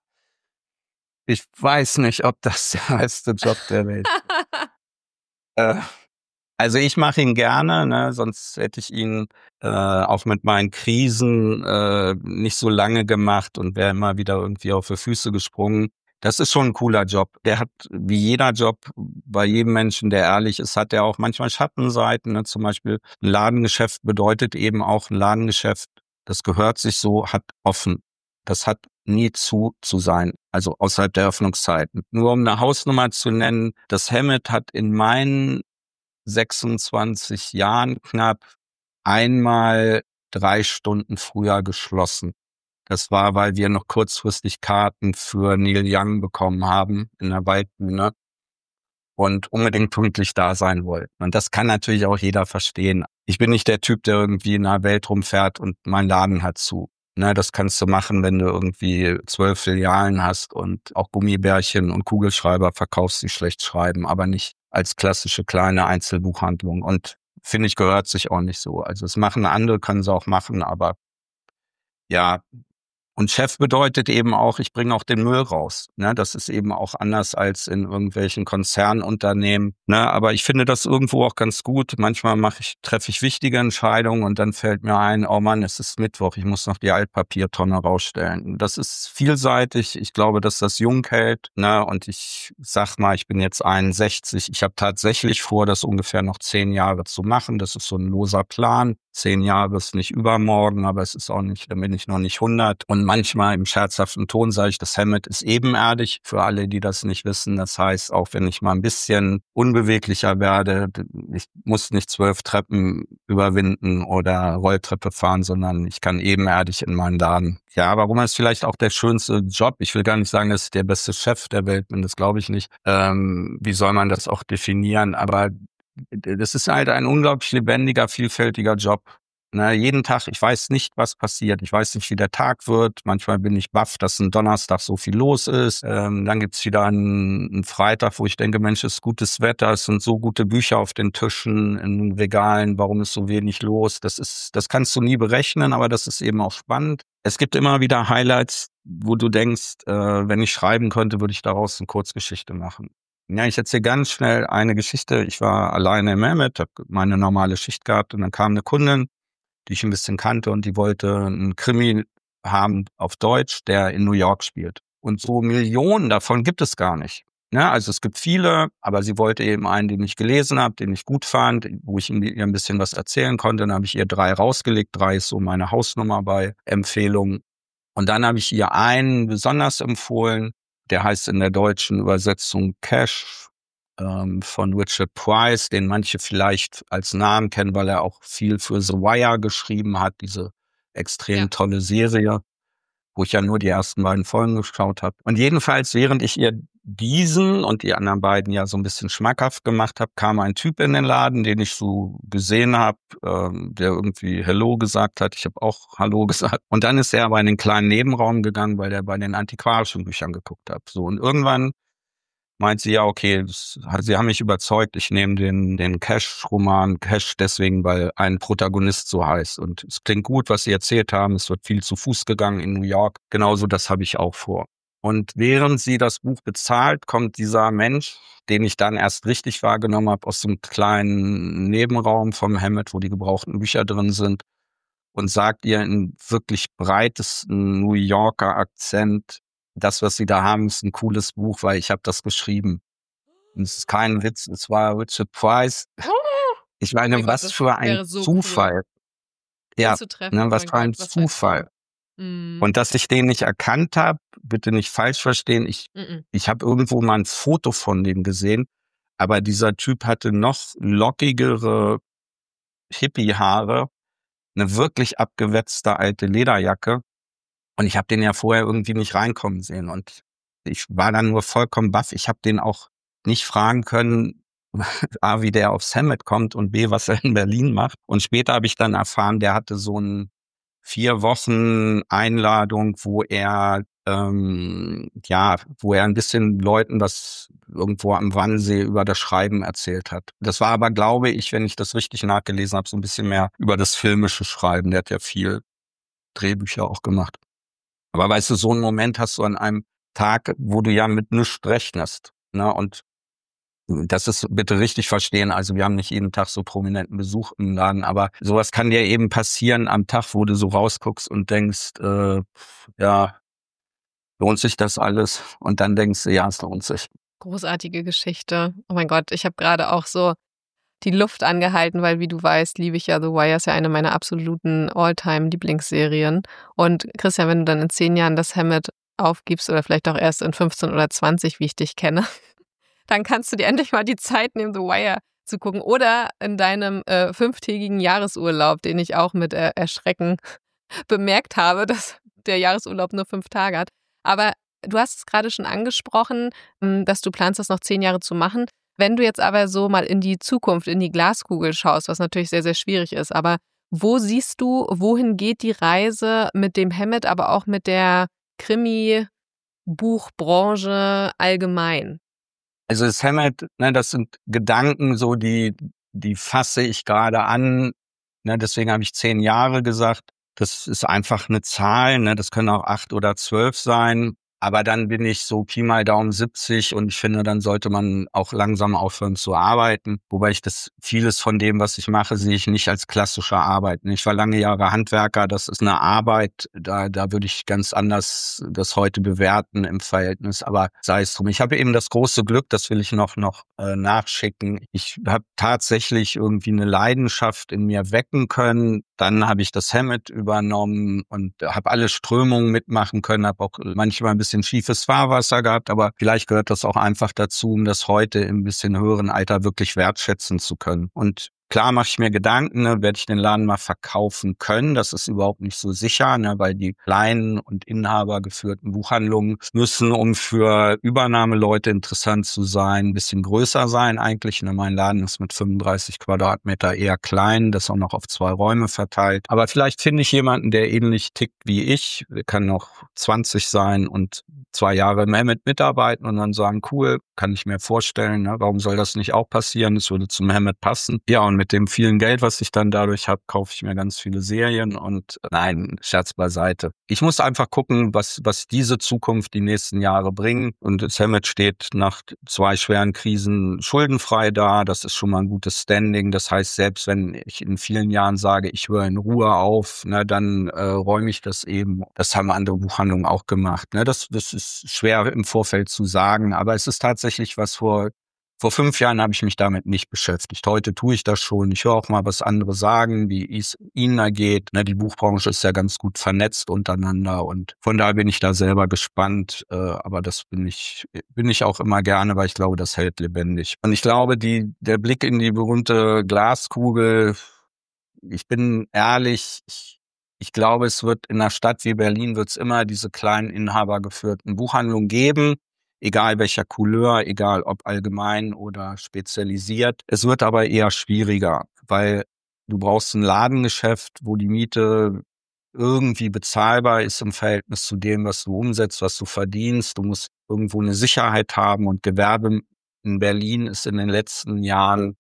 [SPEAKER 2] Ich weiß nicht, ob das der beste Job der Welt ist. äh, also ich mache ihn gerne, ne? Sonst hätte ich ihn äh, auch mit meinen Krisen äh, nicht so lange gemacht und wäre immer wieder irgendwie auf die Füße gesprungen. Das ist schon ein cooler Job. Der hat, wie jeder Job, bei jedem Menschen, der ehrlich ist, hat er auch manchmal Schattenseiten. Ne? Zum Beispiel ein Ladengeschäft bedeutet eben auch ein Ladengeschäft, das gehört sich so, hat offen. Das hat nie zu zu sein, also außerhalb der Öffnungszeiten. Nur um eine Hausnummer zu nennen, das Hammett hat in meinen sechsundzwanzig Jahren knapp einmal drei Stunden früher geschlossen. Das war, weil wir noch kurzfristig Karten für Neil Young bekommen haben in der Waldbühne und unbedingt pünktlich da sein wollten. Und das kann natürlich auch jeder verstehen. Ich bin nicht der Typ, der irgendwie in der Welt rumfährt und mein Laden hat zu. Ne, das kannst du machen, wenn du irgendwie zwölf Filialen hast und auch Gummibärchen und Kugelschreiber verkaufst, die schlecht schreiben, aber nicht als klassische kleine Einzelbuchhandlung. Und finde ich, gehört sich auch nicht so. Also es machen andere, können sie auch machen, aber ja. Und Chef bedeutet eben auch, ich bringe auch den Müll raus. Ne, das ist eben auch anders als in irgendwelchen Konzernunternehmen. Ne, aber ich finde das irgendwo auch ganz gut. Manchmal mache ich, treffe ich wichtige Entscheidungen und dann fällt mir ein, oh Mann, es ist Mittwoch, ich muss noch die Altpapiertonne rausstellen. Das ist vielseitig. Ich glaube, dass das jung hält. Ne, und ich sag mal, ich bin jetzt einundsechzig. Ich habe tatsächlich vor, das ungefähr noch zehn Jahre zu machen. Das ist so ein loser Plan. Zehn Jahre ist nicht übermorgen, aber es ist auch nicht, da bin ich noch nicht hundert. Und manchmal im scherzhaften Ton sage ich, das Hammett ist ebenerdig. Für alle, die das nicht wissen, das heißt, auch wenn ich mal ein bisschen unbeweglicher werde, ich muss nicht zwölf Treppen überwinden oder Rolltreppe fahren, sondern ich kann ebenerdig in meinen Laden. Ja, warum ist vielleicht auch der schönste Job? Ich will gar nicht sagen, dass ich der beste Chef der Welt bin, das glaube ich nicht. Ähm, wie soll man das auch definieren? Aber das ist halt ein unglaublich lebendiger, vielfältiger Job. Na, jeden Tag, ich weiß nicht, was passiert. Ich weiß nicht, wie der Tag wird. Manchmal bin ich baff, dass ein Donnerstag so viel los ist. Ähm, dann gibt's wieder einen, einen Freitag, wo ich denke, Mensch, es ist gutes Wetter, es sind so gute Bücher auf den Tischen, in den Regalen, warum ist so wenig los? Das ist, das kannst du nie berechnen, aber das ist eben auch spannend. Es gibt immer wieder Highlights, wo du denkst, äh, wenn ich schreiben könnte, würde ich daraus eine Kurzgeschichte machen. Ja, ich erzähle ganz schnell eine Geschichte. Ich war alleine im Mehmet, habe meine normale Schicht gehabt und dann kam eine Kundin, die ich ein bisschen kannte und die wollte einen Krimi haben auf Deutsch, der in New York spielt. Und so Millionen davon gibt es gar nicht. Ja, also es gibt viele, aber sie wollte eben einen, den ich gelesen habe, den ich gut fand, wo ich ihr ein bisschen was erzählen konnte. Dann habe ich ihr drei rausgelegt. Drei ist so meine Hausnummer bei Empfehlungen. Und dann habe ich ihr einen besonders empfohlen. Der heißt in der deutschen Übersetzung Cash, von Richard Price, den manche vielleicht als Namen kennen, weil er auch viel für The Wire geschrieben hat, diese extrem ja. tolle Serie, wo ich ja nur die ersten beiden Folgen geschaut habe. Und jedenfalls, während ich ihr diesen und die anderen beiden ja so ein bisschen schmackhaft gemacht habe, kam ein Typ in den Laden, den ich so gesehen habe, ähm, der irgendwie Hello gesagt hat. Ich habe auch Hallo gesagt. Und dann ist er aber in den kleinen Nebenraum gegangen, weil er bei den antiquarischen Büchern geguckt hat. So, und irgendwann meint sie, ja, okay, das, sie haben mich überzeugt, ich nehme den, den Cash-Roman Cash deswegen, weil ein Protagonist so heißt. Und es klingt gut, was Sie erzählt haben, es wird viel zu Fuß gegangen in New York. Genauso das habe ich auch vor. Und während sie das Buch bezahlt, kommt dieser Mensch, den ich dann erst richtig wahrgenommen habe, aus dem kleinen Nebenraum vom Hammett, wo die gebrauchten Bücher drin sind, und sagt ihr in wirklich breitesten New Yorker Akzent, das, was Sie da haben, ist ein cooles Buch, weil ich habe das geschrieben. Und es ist kein Witz, es war Richard Price. Ich meine, oh was Gott, für ein so Zufall. Cool. Ja, ne, was für ein Zufall. Mm. Und dass ich den nicht erkannt habe, bitte nicht falsch verstehen, ich, ich habe irgendwo mal ein Foto von dem gesehen, aber dieser Typ hatte noch lockigere Hippie-Haare, eine wirklich abgewetzte alte Lederjacke. Und ich habe den ja vorher irgendwie nicht reinkommen sehen. Und ich war dann nur vollkommen baff. Ich habe den auch nicht fragen können, A, wie der aufs Hammett kommt und B, was er in Berlin macht. Und später habe ich dann erfahren, der hatte so ein vier Wochen Einladung, wo er ähm, ja, wo er ein bisschen Leuten das irgendwo am Wannsee über das Schreiben erzählt hat. Das war aber, glaube ich, wenn ich das richtig nachgelesen habe, so ein bisschen mehr über das filmische Schreiben. Der hat ja viel Drehbücher auch gemacht. Aber weißt du, so einen Moment hast du an einem Tag, wo du ja mit nichts rechnest. Ne? Und das ist, bitte richtig verstehen, also wir haben nicht jeden Tag so prominenten Besuch im Laden, aber sowas kann dir eben passieren am Tag, wo du so rausguckst und denkst, äh, ja, lohnt sich das alles? Und dann denkst du, ja, es lohnt sich.
[SPEAKER 1] Großartige Geschichte. Oh mein Gott, ich habe gerade auch so die Luft angehalten, weil, wie du weißt, liebe ich ja The Wire, ist ja eine meiner absoluten All-Time-Lieblingsserien. Und Christian, wenn du dann in zehn Jahren das Hammett aufgibst oder vielleicht auch erst in fünfzehn oder zwanzig, wie ich dich kenne, dann kannst du dir endlich mal die Zeit nehmen, The Wire zu gucken. Oder in deinem äh, fünftägigen Jahresurlaub, den ich auch mit äh, Erschrecken bemerkt habe, dass der Jahresurlaub nur fünf Tage hat. Aber du hast es gerade schon angesprochen, dass du planst, das noch zehn Jahre zu machen. Wenn du jetzt aber so mal in die Zukunft, in die Glaskugel schaust, was natürlich sehr, sehr schwierig ist, aber wo siehst du, wohin geht die Reise mit dem Hammett, aber auch mit der Krimi-Buchbranche allgemein?
[SPEAKER 2] Also das Hammett, ne, das sind Gedanken, so die, die fasse ich gerade an. Ne, deswegen habe ich zehn Jahre gesagt. Das ist einfach eine Zahl, ne, das können auch acht oder zwölf sein. Aber dann bin ich so Pi mal Daumen siebzig und ich finde, dann sollte man auch langsam aufhören zu arbeiten. Wobei ich das, vieles von dem, was ich mache, sehe ich nicht als klassische Arbeit. Ich war lange Jahre Handwerker, das ist eine Arbeit, da, da würde ich ganz anders das heute bewerten im Verhältnis. Aber sei es drum. Ich habe eben das große Glück, das will ich noch, noch äh, nachschicken. Ich habe tatsächlich irgendwie eine Leidenschaft in mir wecken können. Dann habe ich das Hammett übernommen und habe alle Strömungen mitmachen können, habe auch manchmal ein bisschen schiefes Fahrwasser gehabt, aber vielleicht gehört das auch einfach dazu, um das heute im bisschen höheren Alter wirklich wertschätzen zu können. Und Klar mache ich mir Gedanken, ne, werde ich den Laden mal verkaufen können? Das ist überhaupt nicht so sicher, ne, weil die kleinen und inhabergeführten Buchhandlungen müssen, um für Übernahmeleute interessant zu sein, ein bisschen größer sein eigentlich. Ne, mein Laden ist mit fünfunddreißig Quadratmeter eher klein, das auch noch auf zwei Räume verteilt. Aber vielleicht finde ich jemanden, der ähnlich tickt wie ich. Der kann noch zwanzig sein und zwei Jahre mehr mit mitarbeiten und dann sagen, cool, kann ich mir vorstellen, ne, warum soll das nicht auch passieren? Es würde zu Mehmet passen. Ja, und mit dem vielen Geld, was ich dann dadurch habe, kaufe ich mir ganz viele Serien und nein, Scherz beiseite. Ich muss einfach gucken, was was diese Zukunft die nächsten Jahre bringen. Und Mehmet steht nach zwei schweren Krisen schuldenfrei da. Das ist schon mal ein gutes Standing. Das heißt, selbst wenn ich in vielen Jahren sage, ich höre in Ruhe auf, ne, dann äh, räume ich das eben. Das haben andere Buchhandlungen auch gemacht. Ne? Das, das ist schwer im Vorfeld zu sagen, aber es ist tatsächlich was vor Vor fünf Jahren habe ich mich damit nicht beschäftigt. Heute tue ich das schon. Ich höre auch mal, was andere sagen, wie es ihnen ergeht. Ne, die Buchbranche ist ja ganz gut vernetzt untereinander und von daher bin ich da selber gespannt. Äh, aber das bin ich, bin ich auch immer gerne, weil ich glaube, das hält lebendig. Und ich glaube, die, der Blick in die berühmte Glaskugel, ich bin ehrlich, ich, ich glaube, es wird in einer Stadt wie Berlin wird es immer diese kleinen inhabergeführten Buchhandlungen geben. Egal welcher Couleur, egal ob allgemein oder spezialisiert. Es wird aber eher schwieriger, weil du brauchst ein Ladengeschäft, wo die Miete irgendwie bezahlbar ist im Verhältnis zu dem, was du umsetzt, was du verdienst. Du musst irgendwo eine Sicherheit haben und Gewerbe in Berlin ist in den letzten Jahren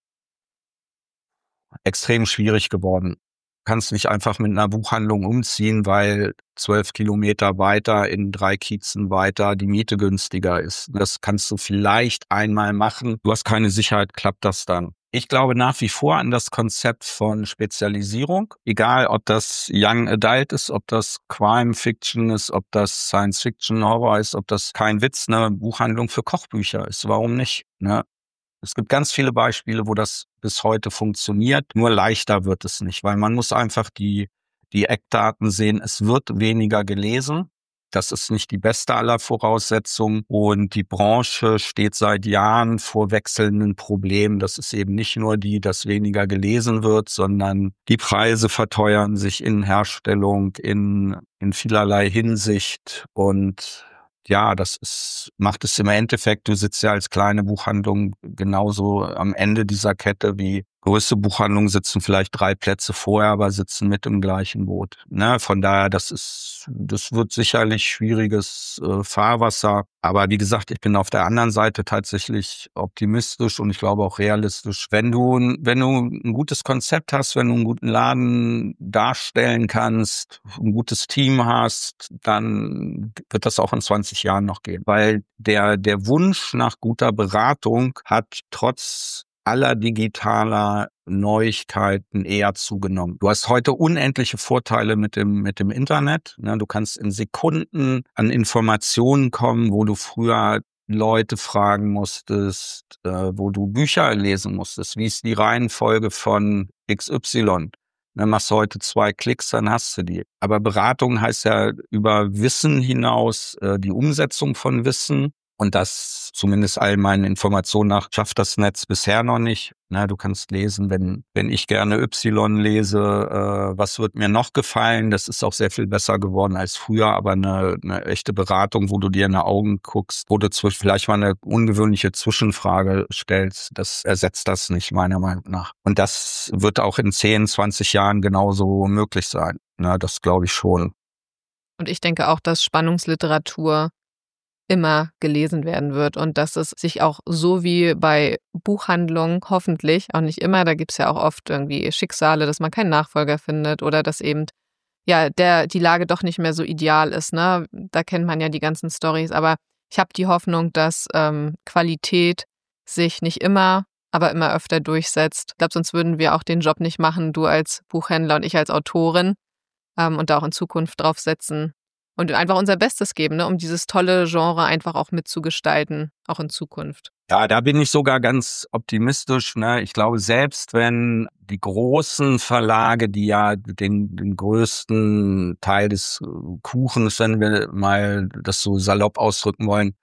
[SPEAKER 2] extrem schwierig geworden. Du kannst nicht einfach mit einer Buchhandlung umziehen, weil zwölf Kilometer weiter in drei Kiezen weiter die Miete günstiger ist. Das kannst du vielleicht einmal machen. Du hast keine Sicherheit, klappt das dann? Ich glaube nach wie vor an das Konzept von Spezialisierung. Egal, ob das Young Adult ist, ob das Crime Fiction ist, ob das Science Fiction Horror ist, ob das kein Witz, eine Buchhandlung für Kochbücher ist. Warum nicht? Ne? Es gibt ganz viele Beispiele, wo das bis heute funktioniert. Nur leichter wird es nicht, weil man muss einfach die, die Eckdaten sehen. Es wird weniger gelesen. Das ist nicht die beste aller Voraussetzungen. Und die Branche steht seit Jahren vor wechselnden Problemen. Das ist eben nicht nur die, dass weniger gelesen wird, sondern die Preise verteuern sich in Herstellung, in, in vielerlei Hinsicht. Und ja, das ist, macht es im Endeffekt, du sitzt ja als kleine Buchhandlung genauso am Ende dieser Kette wie größte Buchhandlungen sitzen vielleicht drei Plätze vorher, aber sitzen mit im gleichen Boot. Ne? Von daher, das ist, das wird sicherlich schwieriges äh, Fahrwasser. Aber wie gesagt, ich bin auf der anderen Seite tatsächlich optimistisch und ich glaube auch realistisch. Wenn du, wenn du ein gutes Konzept hast, wenn du einen guten Laden darstellen kannst, ein gutes Team hast, dann wird das auch in zwanzig Jahren noch gehen. Weil der, der Wunsch nach guter Beratung hat trotz aller digitaler Neuigkeiten eher zugenommen. Du hast heute unendliche Vorteile mit dem mit dem Internet. Du kannst in Sekunden an Informationen kommen, wo du früher Leute fragen musstest, wo du Bücher lesen musstest. Wie ist die Reihenfolge von X Y? Dann machst du heute zwei Klicks, dann hast du die. Aber Beratung heißt ja über Wissen hinaus die Umsetzung von Wissen. Und das, zumindest all meinen Informationen nach, schafft das Netz bisher noch nicht. Na, du kannst lesen, wenn wenn ich gerne Y lese, äh, was wird mir noch gefallen? Das ist auch sehr viel besser geworden als früher, aber eine, eine echte Beratung, wo du dir in die Augen guckst, wo du zwisch- vielleicht mal eine ungewöhnliche Zwischenfrage stellst, das ersetzt das nicht, meiner Meinung nach. Und das wird auch in zehn, zwanzig Jahren genauso möglich sein. Na, das glaube ich schon.
[SPEAKER 1] Und ich denke auch, dass Spannungsliteratur immer gelesen werden wird und dass es sich auch so wie bei Buchhandlungen hoffentlich, auch nicht immer, da gibt es ja auch oft irgendwie Schicksale, dass man keinen Nachfolger findet oder dass eben ja der die Lage doch nicht mehr so ideal ist, ne? Da kennt man ja die ganzen Storys, aber ich habe die Hoffnung, dass ähm, Qualität sich nicht immer, aber immer öfter durchsetzt. Ich glaube, sonst würden wir auch den Job nicht machen, du als Buchhändler und ich als Autorin ähm, und da auch in Zukunft drauf setzen. Und einfach unser Bestes geben, ne, um dieses tolle Genre einfach auch mitzugestalten, auch in Zukunft.
[SPEAKER 2] Ja, da bin ich sogar ganz optimistisch. Ne? Ich glaube, selbst wenn die großen Verlage, die ja den, den größten Teil des Kuchens, wenn wir mal das so salopp ausdrücken wollen,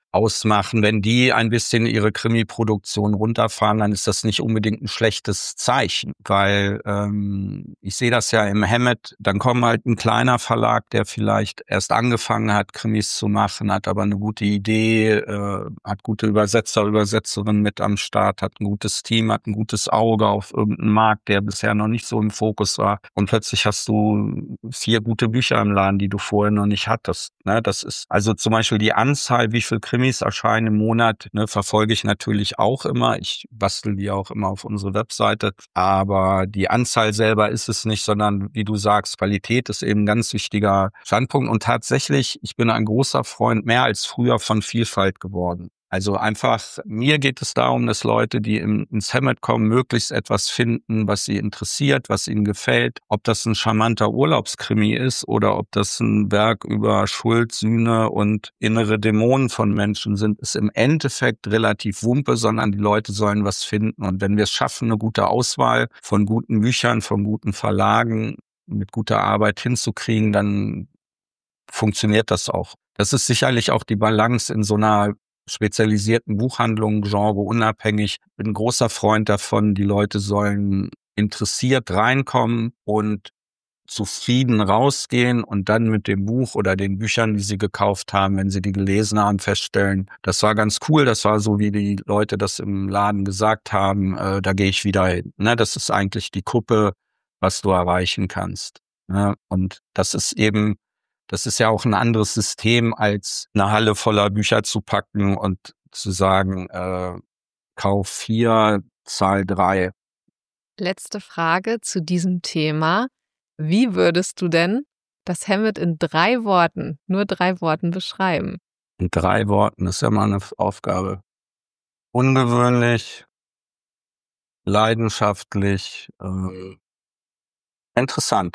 [SPEAKER 2] ausmachen. Wenn die ein bisschen ihre Krimi-Produktion runterfahren, dann ist das nicht unbedingt ein schlechtes Zeichen, weil ähm, ich sehe das ja im Hammett, dann kommt halt ein kleiner Verlag, der vielleicht erst angefangen hat, Krimis zu machen, hat aber eine gute Idee, äh, hat gute Übersetzer, Übersetzerinnen mit am Start, hat ein gutes Team, hat ein gutes Auge auf irgendeinen Markt, der bisher noch nicht so im Fokus war, und plötzlich hast du vier gute Bücher im Laden, die du vorher noch nicht hattest. Ne? Das ist also zum Beispiel die Anzahl, wie viel Krimis erscheinen im Monat, ne, verfolge ich natürlich auch immer. Ich bastel die auch immer auf unsere Webseite. Aber die Anzahl selber ist es nicht, sondern wie du sagst, Qualität ist eben ein ganz wichtiger Standpunkt. Und tatsächlich, ich bin ein großer Freund mehr als früher von Vielfalt geworden. Also einfach, mir geht es darum, dass Leute, die im, ins Hammett kommen, möglichst etwas finden, was sie interessiert, was ihnen gefällt. Ob das ein charmanter Urlaubskrimi ist oder ob das ein Werk über Schuld, Sühne und innere Dämonen von Menschen sind, ist im Endeffekt relativ Wumpe, sondern die Leute sollen was finden. Und wenn wir es schaffen, eine gute Auswahl von guten Büchern, von guten Verlagen mit guter Arbeit hinzukriegen, dann funktioniert das auch. Das ist sicherlich auch die Balance in so einer spezialisierten Buchhandlungen, Genre unabhängig. Bin ein großer Freund davon, die Leute sollen interessiert reinkommen und zufrieden rausgehen und dann mit dem Buch oder den Büchern, die sie gekauft haben, wenn sie die gelesen haben, feststellen, das war ganz cool, das war so, wie die Leute das im Laden gesagt haben, äh, da gehe ich wieder hin. Ne, das ist eigentlich die Kuppe, was du erreichen kannst. Ne? Und das ist eben Das ist ja auch ein anderes System, als eine Halle voller Bücher zu packen und zu sagen, äh, Kauf vier, Zahl drei.
[SPEAKER 1] Letzte Frage zu diesem Thema. Wie würdest du denn das Hammett in drei Worten, nur drei Worten beschreiben?
[SPEAKER 2] In drei Worten ist ja mal eine Aufgabe. Ungewöhnlich, leidenschaftlich, äh, interessant.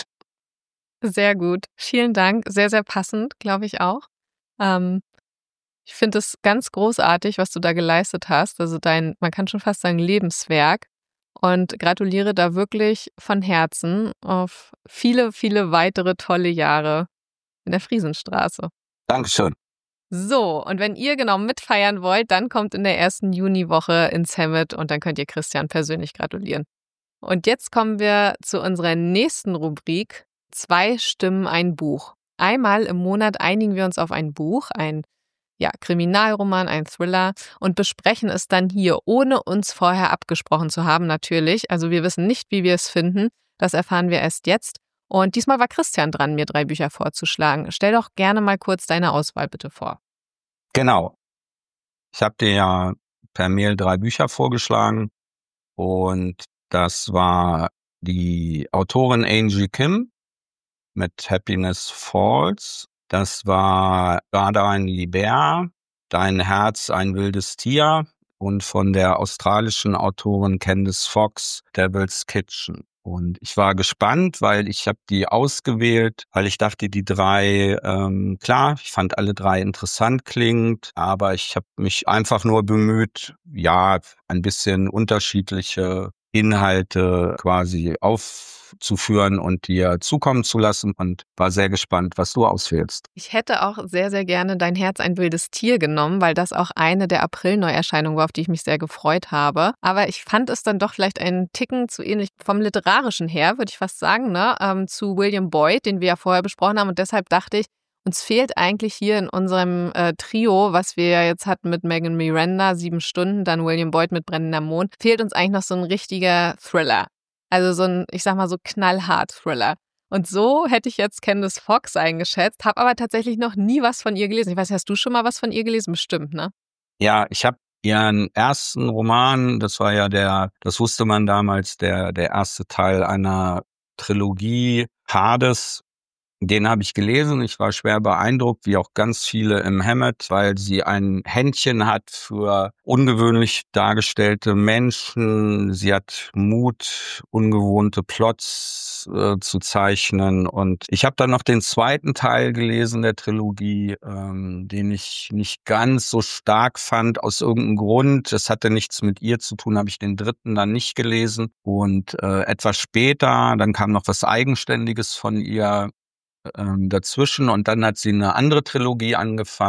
[SPEAKER 1] Sehr gut. Vielen Dank. Sehr, sehr passend, glaube ich auch. Ähm, ich finde es ganz großartig, was du da geleistet hast. Also dein, man kann schon fast sagen, Lebenswerk. Und gratuliere da wirklich von Herzen auf viele, viele weitere tolle Jahre in der Friesenstraße.
[SPEAKER 2] Dankeschön.
[SPEAKER 1] So, und wenn ihr genau mitfeiern wollt, dann kommt in der ersten Juniwoche ins Hammett und dann könnt ihr Christian persönlich gratulieren. Und jetzt kommen wir zu unserer nächsten Rubrik. Zwei Stimmen, ein Buch. Einmal im Monat einigen wir uns auf ein Buch, ein ja, Kriminalroman, ein Thriller und besprechen es dann hier, ohne uns vorher abgesprochen zu haben natürlich. Also wir wissen nicht, wie wir es finden. Das erfahren wir erst jetzt. Und diesmal war Christian dran, mir drei Bücher vorzuschlagen. Stell doch gerne mal kurz deine Auswahl bitte vor.
[SPEAKER 2] Genau. Ich habe dir ja per Mail drei Bücher vorgeschlagen und das war die Autorin Angie Kim mit Happiness Falls. Das war Gardine Liber, Dein Herz, ein wildes Tier, und von der australischen Autorin Candice Fox, Devil's Kitchen. Und ich war gespannt, weil ich habe die ausgewählt, weil ich dachte, die drei, ähm, klar, ich fand alle drei interessant klingend, aber ich habe mich einfach nur bemüht, ja, ein bisschen unterschiedliche Inhalte quasi aufzuführen und dir zukommen zu lassen, und war sehr gespannt, was du auswählst.
[SPEAKER 1] Ich hätte auch sehr, sehr gerne Dein Herz, ein wildes Tier genommen, weil das auch eine der April-Neuerscheinungen war, auf die ich mich sehr gefreut habe. Aber ich fand es dann doch vielleicht einen Ticken zu ähnlich vom Literarischen her, würde ich fast sagen, ne, ähm, zu William Boyd, den wir ja vorher besprochen haben. Und deshalb dachte ich, uns fehlt eigentlich hier in unserem äh, Trio, was wir ja jetzt hatten mit Megan Miranda, sieben Stunden, dann William Boyd mit Brennender Mond, fehlt uns eigentlich noch so ein richtiger Thriller. Also so ein, ich sag mal so knallhart Thriller. Und so hätte ich jetzt Candice Fox eingeschätzt, habe aber tatsächlich noch nie was von ihr gelesen. Ich weiß, hast du schon mal was von ihr gelesen? Bestimmt, ne?
[SPEAKER 2] Ja, ich habe ihren ersten Roman, das war ja der, das wusste man damals, der, der erste Teil einer Trilogie, Hades. Den habe ich gelesen. Ich war schwer beeindruckt, wie auch ganz viele im Hammett, weil sie ein Händchen hat für ungewöhnlich dargestellte Menschen. Sie hat Mut, ungewohnte Plots äh, zu zeichnen. Und ich habe dann noch den zweiten Teil gelesen der Trilogie, ähm, den ich nicht ganz so stark fand, aus irgendeinem Grund. Das hatte nichts mit ihr zu tun, habe ich den dritten dann nicht gelesen. Und äh, etwas später, dann kam noch was Eigenständiges von ihr dazwischen, und dann hat sie eine andere Trilogie angefangen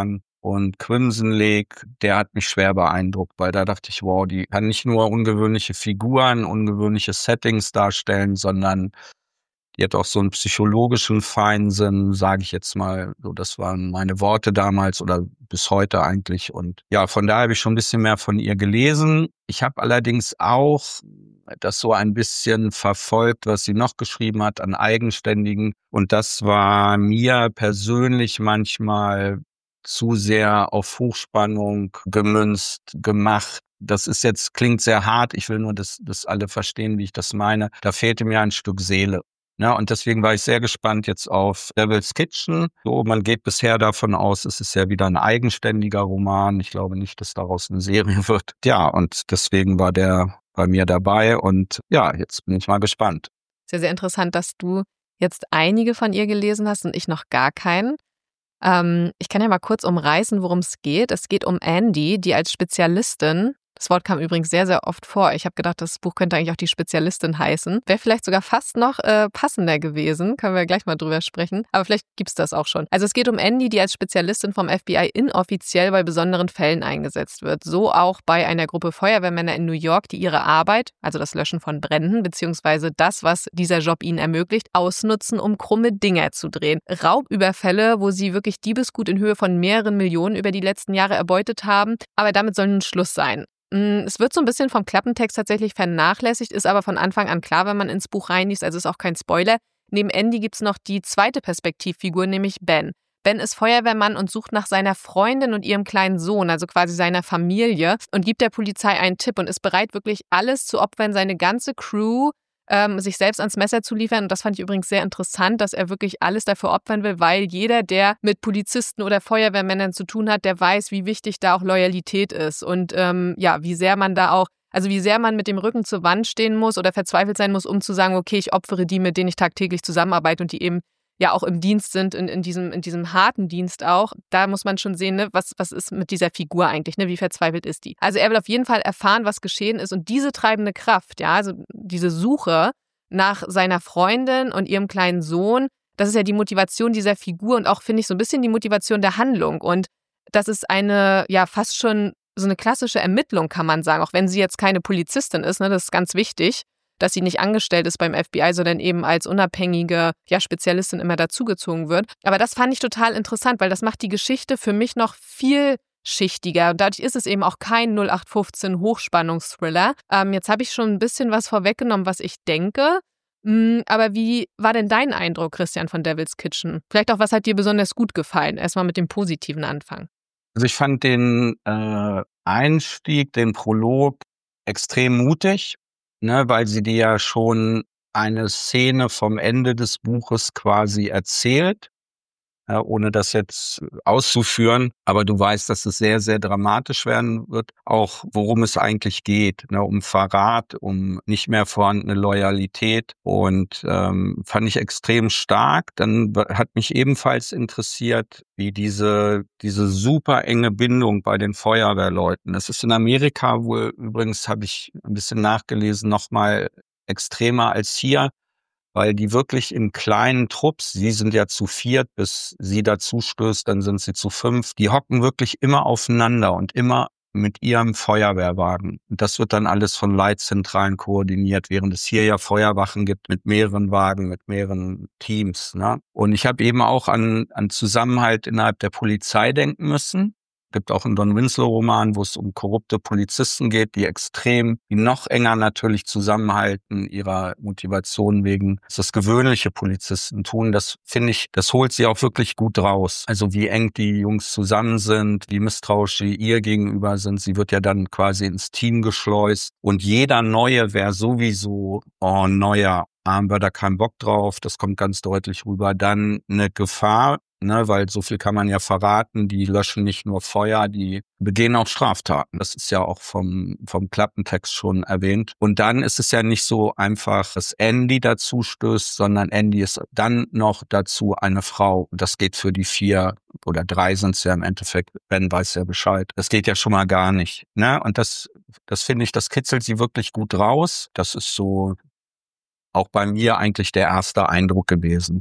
[SPEAKER 2] und Crimson Lake, der hat mich schwer beeindruckt, weil da dachte ich, wow, die kann nicht nur ungewöhnliche Figuren, ungewöhnliche Settings darstellen, sondern die hat auch so einen psychologischen Feinsinn, sage ich jetzt mal. So, das waren meine Worte damals oder bis heute eigentlich. Und ja, von daher habe ich schon ein bisschen mehr von ihr gelesen. Ich habe allerdings auch das so ein bisschen verfolgt, was sie noch geschrieben hat an Eigenständigen. Und das war mir persönlich manchmal zu sehr auf Hochspannung gemünzt, gemacht. Das ist jetzt, klingt sehr hart. Ich will nur, dass, dass alle verstehen, wie ich das meine. Da fehlte mir ein Stück Seele. Ja, und deswegen war ich sehr gespannt jetzt auf Devil's Kitchen. So, man geht bisher davon aus, es ist ja wieder ein eigenständiger Roman. Ich glaube nicht, dass daraus eine Serie wird. Ja, und deswegen war der bei mir dabei. Und ja, jetzt bin ich mal gespannt.
[SPEAKER 1] Sehr, sehr interessant, dass du jetzt einige von ihr gelesen hast und ich noch gar keinen. Ähm, ich kann ja mal kurz umreißen, worum es geht. Es geht um Andy, die als Spezialistin, das Wort kam übrigens sehr, sehr oft vor. Ich habe gedacht, das Buch könnte eigentlich auch die Spezialistin heißen. Wäre vielleicht sogar fast noch äh, passender gewesen. Können wir gleich mal drüber sprechen. Aber vielleicht gibt's das auch schon. Also es geht um Andy, die als Spezialistin vom F B I inoffiziell bei besonderen Fällen eingesetzt wird. So auch bei einer Gruppe Feuerwehrmänner in New York, die ihre Arbeit, also das Löschen von Bränden, beziehungsweise das, was dieser Job ihnen ermöglicht, ausnutzen, um krumme Dinger zu drehen. Raubüberfälle, wo sie wirklich Diebesgut in Höhe von mehreren Millionen über die letzten Jahre erbeutet haben. Aber damit soll nun Schluss sein. Es wird so ein bisschen vom Klappentext tatsächlich vernachlässigt, ist aber von Anfang an klar, wenn man ins Buch reinliest, also ist auch kein Spoiler. Neben Andy gibt es noch die zweite Perspektivfigur, nämlich Ben. Ben ist Feuerwehrmann und sucht nach seiner Freundin und ihrem kleinen Sohn, also quasi seiner Familie, und gibt der Polizei einen Tipp und ist bereit, wirklich alles zu opfern, seine ganze Crew, ähm, sich selbst ans Messer zu liefern. Und das fand ich übrigens sehr interessant, dass er wirklich alles dafür opfern will, weil jeder, der mit Polizisten oder Feuerwehrmännern zu tun hat, der weiß, wie wichtig da auch Loyalität ist und ähm, ja, wie sehr man da auch, also wie sehr man mit dem Rücken zur Wand stehen muss oder verzweifelt sein muss, um zu sagen, okay, ich opfere die, mit denen ich tagtäglich zusammenarbeite und die eben ja auch im Dienst sind, in, in, diesem, in diesem harten Dienst auch. Da muss man schon sehen, ne, was, was ist mit dieser Figur eigentlich, ne, wie verzweifelt ist die. Also er will auf jeden Fall erfahren, was geschehen ist und diese treibende Kraft, ja, also diese Suche nach seiner Freundin und ihrem kleinen Sohn, das ist ja die Motivation dieser Figur und auch, finde ich, so ein bisschen die Motivation der Handlung. Und das ist eine, ja, fast schon so eine klassische Ermittlung, kann man sagen, auch wenn sie jetzt keine Polizistin ist, ne, das ist ganz wichtig, dass sie nicht angestellt ist beim F B I, sondern eben als unabhängige ja, Spezialistin immer dazugezogen wird. Aber das fand ich total interessant, weil das macht die Geschichte für mich noch vielschichtiger. Und dadurch ist es eben auch kein null acht fünfzehn Hochspannungsthriller. Ähm, jetzt habe ich schon ein bisschen was vorweggenommen, was ich denke. Mm, aber wie war denn dein Eindruck, Christian, von Devil's Kitchen? Vielleicht auch, was hat dir besonders gut gefallen? Erstmal mit dem positiven Anfang.
[SPEAKER 2] Also ich fand den äh, Einstieg, den Prolog extrem mutig. Ne, weil sie dir ja schon eine Szene vom Ende des Buches quasi erzählt, ja, ohne das jetzt auszuführen. Aber du weißt, dass es sehr, sehr dramatisch werden wird. Auch worum es eigentlich geht, ne, um Verrat, um nicht mehr vorhandene Loyalität. Und ähm, fand ich extrem stark. Dann hat mich ebenfalls interessiert, wie diese diese super enge Bindung bei den Feuerwehrleuten. Das ist in Amerika wohl, übrigens habe ich ein bisschen nachgelesen, noch mal extremer als hier, weil die wirklich in kleinen Trupps, sie sind ja zu viert, bis sie dazu stößt, dann sind sie zu fünf, die hocken wirklich immer aufeinander und immer mit ihrem Feuerwehrwagen. Und das wird dann alles von Leitzentralen koordiniert, während es hier ja Feuerwachen gibt mit mehreren Wagen, mit mehreren Teams. Ne? Und ich habe eben auch an, an Zusammenhalt innerhalb der Polizei denken müssen. Es gibt auch einen Don Winslow-Roman, wo es um korrupte Polizisten geht, die extrem, die noch enger natürlich zusammenhalten, ihrer Motivation wegen, dass das gewöhnliche Polizisten tun. Das finde ich, das holt sie auch wirklich gut raus. Also wie eng die Jungs zusammen sind, wie misstrauisch sie ihr gegenüber sind. Sie wird ja dann quasi ins Team geschleust. Und jeder Neue wäre sowieso, oh, neuer, haben wir da keinen Bock drauf. Das kommt ganz deutlich rüber. Dann eine Gefahr. Ne, weil so viel kann man ja verraten, die löschen nicht nur Feuer, die begehen auch Straftaten. Das ist ja auch vom, vom Klappentext schon erwähnt. Und dann ist es ja nicht so einfach, dass Andy dazu stößt, sondern Andy ist dann noch dazu eine Frau. Das geht für die vier oder drei sind es ja im Endeffekt, Ben weiß ja Bescheid. Das geht ja schon mal gar nicht. Ne? Und das, das finde ich, das kitzelt sie wirklich gut raus. Das ist so auch bei mir eigentlich der erste Eindruck gewesen.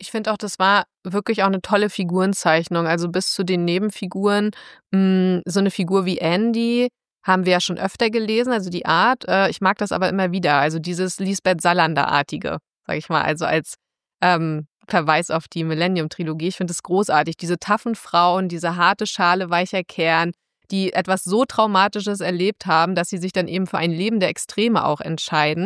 [SPEAKER 1] Ich finde auch, das war wirklich auch eine tolle Figurenzeichnung. Also bis zu den Nebenfiguren. Mh, so eine Figur wie Andy haben wir ja schon öfter gelesen, also die Art. Äh, ich mag das aber immer wieder. Also dieses Lisbeth Salander-artige, sag ich mal. Also als ähm, Verweis auf die Millennium-Trilogie. Ich finde es großartig. Diese taffen Frauen, diese harte Schale, weicher Kern, die etwas so Traumatisches erlebt haben, dass sie sich dann eben für ein Leben der Extreme auch entscheiden.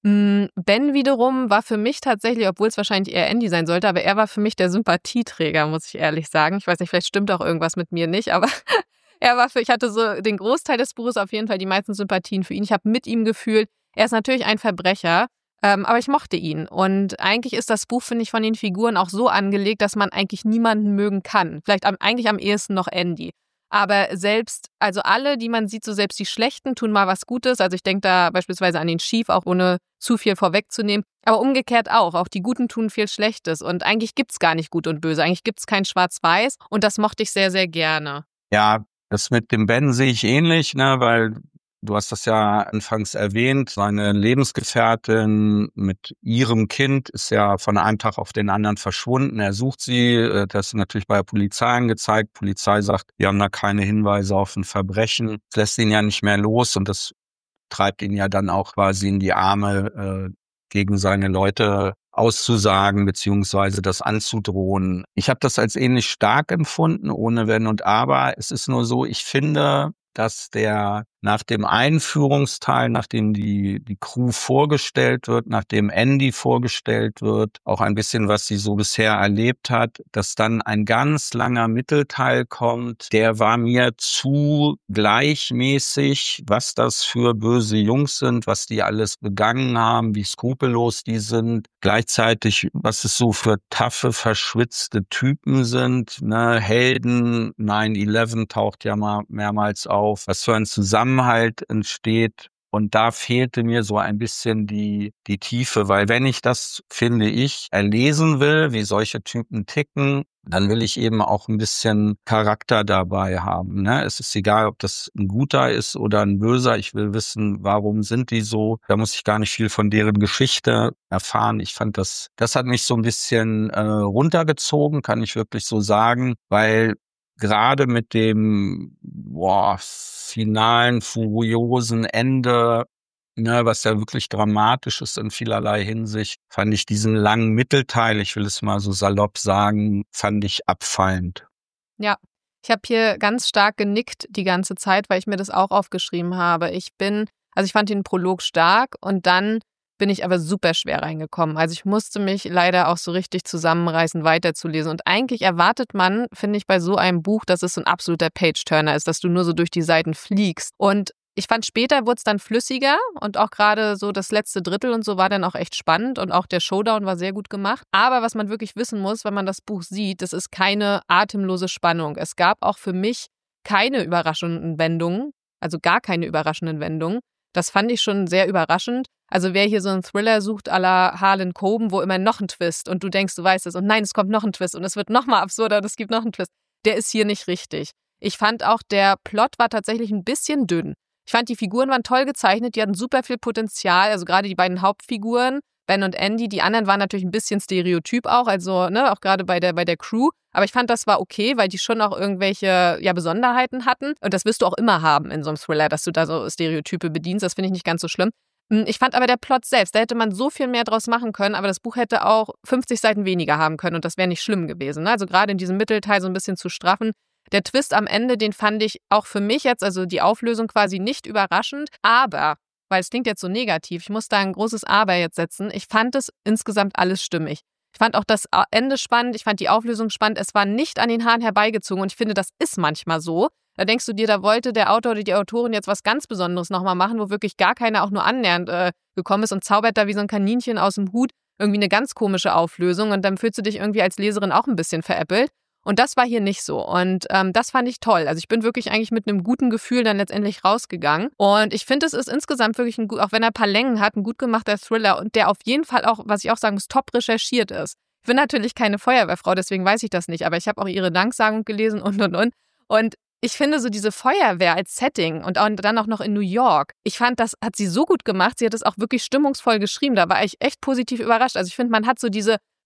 [SPEAKER 1] Ben wiederum war für mich tatsächlich, obwohl es wahrscheinlich eher Andy sein sollte, aber er war für mich der Sympathieträger, muss ich ehrlich sagen. Ich weiß nicht, vielleicht stimmt auch irgendwas mit mir nicht, aber er war für, ich hatte so den Großteil des Buches auf jeden Fall die meisten Sympathien für ihn. Ich habe mit ihm gefühlt. Er ist natürlich ein Verbrecher, ähm, aber ich mochte ihn. Und eigentlich ist das Buch, finde ich, von den Figuren auch so angelegt, dass man eigentlich niemanden mögen kann. Vielleicht am, eigentlich am ehesten noch Andy. Aber selbst, also alle, die man sieht, so selbst die Schlechten tun mal was Gutes. Also ich denke da beispielsweise an den Chief, auch ohne zu viel vorwegzunehmen. Aber umgekehrt auch. Auch die Guten tun viel Schlechtes. Und eigentlich gibt's gar nicht Gut und Böse. Eigentlich gibt's kein Schwarz-Weiß. Und das mochte ich sehr, sehr gerne.
[SPEAKER 2] Ja, das mit dem Ben sehe ich ähnlich, ne, weil du hast das ja anfangs erwähnt, seine Lebensgefährtin mit ihrem Kind ist ja von einem Tag auf den anderen verschwunden. Er sucht sie, das ist natürlich bei der Polizei angezeigt. Die Polizei sagt, wir haben da keine Hinweise auf ein Verbrechen. Das lässt ihn ja nicht mehr los und das treibt ihn ja dann auch quasi in die Arme, äh, gegen seine Leute auszusagen beziehungsweise das anzudrohen. Ich habe das als ähnlich stark empfunden, ohne Wenn und Aber. Es ist nur so, ich finde, dass der nach dem Einführungsteil, nachdem die, die Crew vorgestellt wird, nachdem Andy vorgestellt wird, auch ein bisschen, was sie so bisher erlebt hat, dass dann ein ganz langer Mittelteil kommt, der war mir zu gleichmäßig, was das für böse Jungs sind, was die alles begangen haben, wie skrupellos die sind, gleichzeitig, was es so für taffe, verschwitzte Typen sind, ne, Helden, nine eleven taucht ja mal mehrmals auf, was für ein Zusammenhang Zusammenhalt entsteht. Und da fehlte mir so ein bisschen die, die Tiefe, weil wenn ich das, finde ich, erlesen will, wie solche Typen ticken, dann will ich eben auch ein bisschen Charakter dabei haben. Ne? Es ist egal, ob das ein Guter ist oder ein Böser. Ich will wissen, warum sind die so? Da muss ich gar nicht viel von deren Geschichte erfahren. Ich fand das, das hat mich so ein bisschen äh, runtergezogen, kann ich wirklich so sagen, weil gerade mit dem boah, finalen, furiosen Ende, ne, was ja wirklich dramatisch ist in vielerlei Hinsicht, fand ich diesen langen Mittelteil, ich will es mal so salopp sagen, fand ich abfallend.
[SPEAKER 1] Ja, ich habe hier ganz stark genickt die ganze Zeit, weil ich mir das auch aufgeschrieben habe. Ich bin, also ich fand den Prolog stark und dann bin ich aber super schwer reingekommen. Also ich musste mich leider auch so richtig zusammenreißen, weiterzulesen. Und eigentlich erwartet man, finde ich, bei so einem Buch, dass es so ein absoluter Page-Turner ist, dass du nur so durch die Seiten fliegst. Und ich fand, später wurde es dann flüssiger und auch gerade so das letzte Drittel und so war dann auch echt spannend und auch der Showdown war sehr gut gemacht. Aber was man wirklich wissen muss, wenn man das Buch sieht, das ist keine atemlose Spannung. Es gab auch für mich keine überraschenden Wendungen, also gar keine überraschenden Wendungen. Das fand ich schon sehr überraschend. Also wer hier so einen Thriller sucht à la Harlan Coben, wo immer noch ein Twist und du denkst, du weißt es und nein, es kommt noch ein Twist und es wird noch mal absurder und es gibt noch einen Twist, der ist hier nicht richtig. Ich fand auch, der Plot war tatsächlich ein bisschen dünn. Ich fand, die Figuren waren toll gezeichnet, die hatten super viel Potenzial, also gerade die beiden Hauptfiguren, Ben und Andy, die anderen waren natürlich ein bisschen stereotyp auch, also ne, auch gerade bei der, bei der Crew. Aber ich fand, das war okay, weil die schon auch irgendwelche ja, Besonderheiten hatten. Und das wirst du auch immer haben in so einem Thriller, dass du da so Stereotype bedienst. Das finde ich nicht ganz so schlimm. Ich fand aber der Plot selbst, da hätte man so viel mehr draus machen können, aber das Buch hätte auch fünfzig Seiten weniger haben können und das wäre nicht schlimm gewesen. Ne? Also gerade in diesem Mittelteil so ein bisschen zu straffen. Der Twist am Ende, den fand ich auch für mich jetzt, also die Auflösung quasi nicht überraschend, aber, weil es klingt jetzt so negativ, ich muss da ein großes Aber jetzt setzen, ich fand es insgesamt alles stimmig. Ich fand auch das Ende spannend, ich fand die Auflösung spannend, es war nicht an den Haaren herbeigezogen und ich finde, das ist manchmal so. Da denkst du dir, da wollte der Autor oder die Autorin jetzt was ganz Besonderes nochmal machen, wo wirklich gar keiner auch nur annähernd äh, gekommen ist und zaubert da wie so ein Kaninchen aus dem Hut irgendwie eine ganz komische Auflösung und dann fühlst du dich irgendwie als Leserin auch ein bisschen veräppelt. Und das war hier nicht so. Und ähm, das fand ich toll. Also ich bin wirklich eigentlich mit einem guten Gefühl dann letztendlich rausgegangen. Und ich finde, es ist insgesamt wirklich ein gut, auch wenn er ein paar Längen hat, ein gut gemachter Thriller und der auf jeden Fall auch, was ich auch sagen muss, top recherchiert ist. Ich bin natürlich keine Feuerwehrfrau, deswegen weiß ich das nicht, aber ich habe auch ihre Danksagung gelesen und, und, und. Und ich finde so diese Feuerwehr als Setting und dann auch noch in New York, ich fand, das hat sie so gut gemacht. Sie hat es auch wirklich stimmungsvoll geschrieben. Da war ich echt positiv überrascht. Also ich finde, man hat so diese,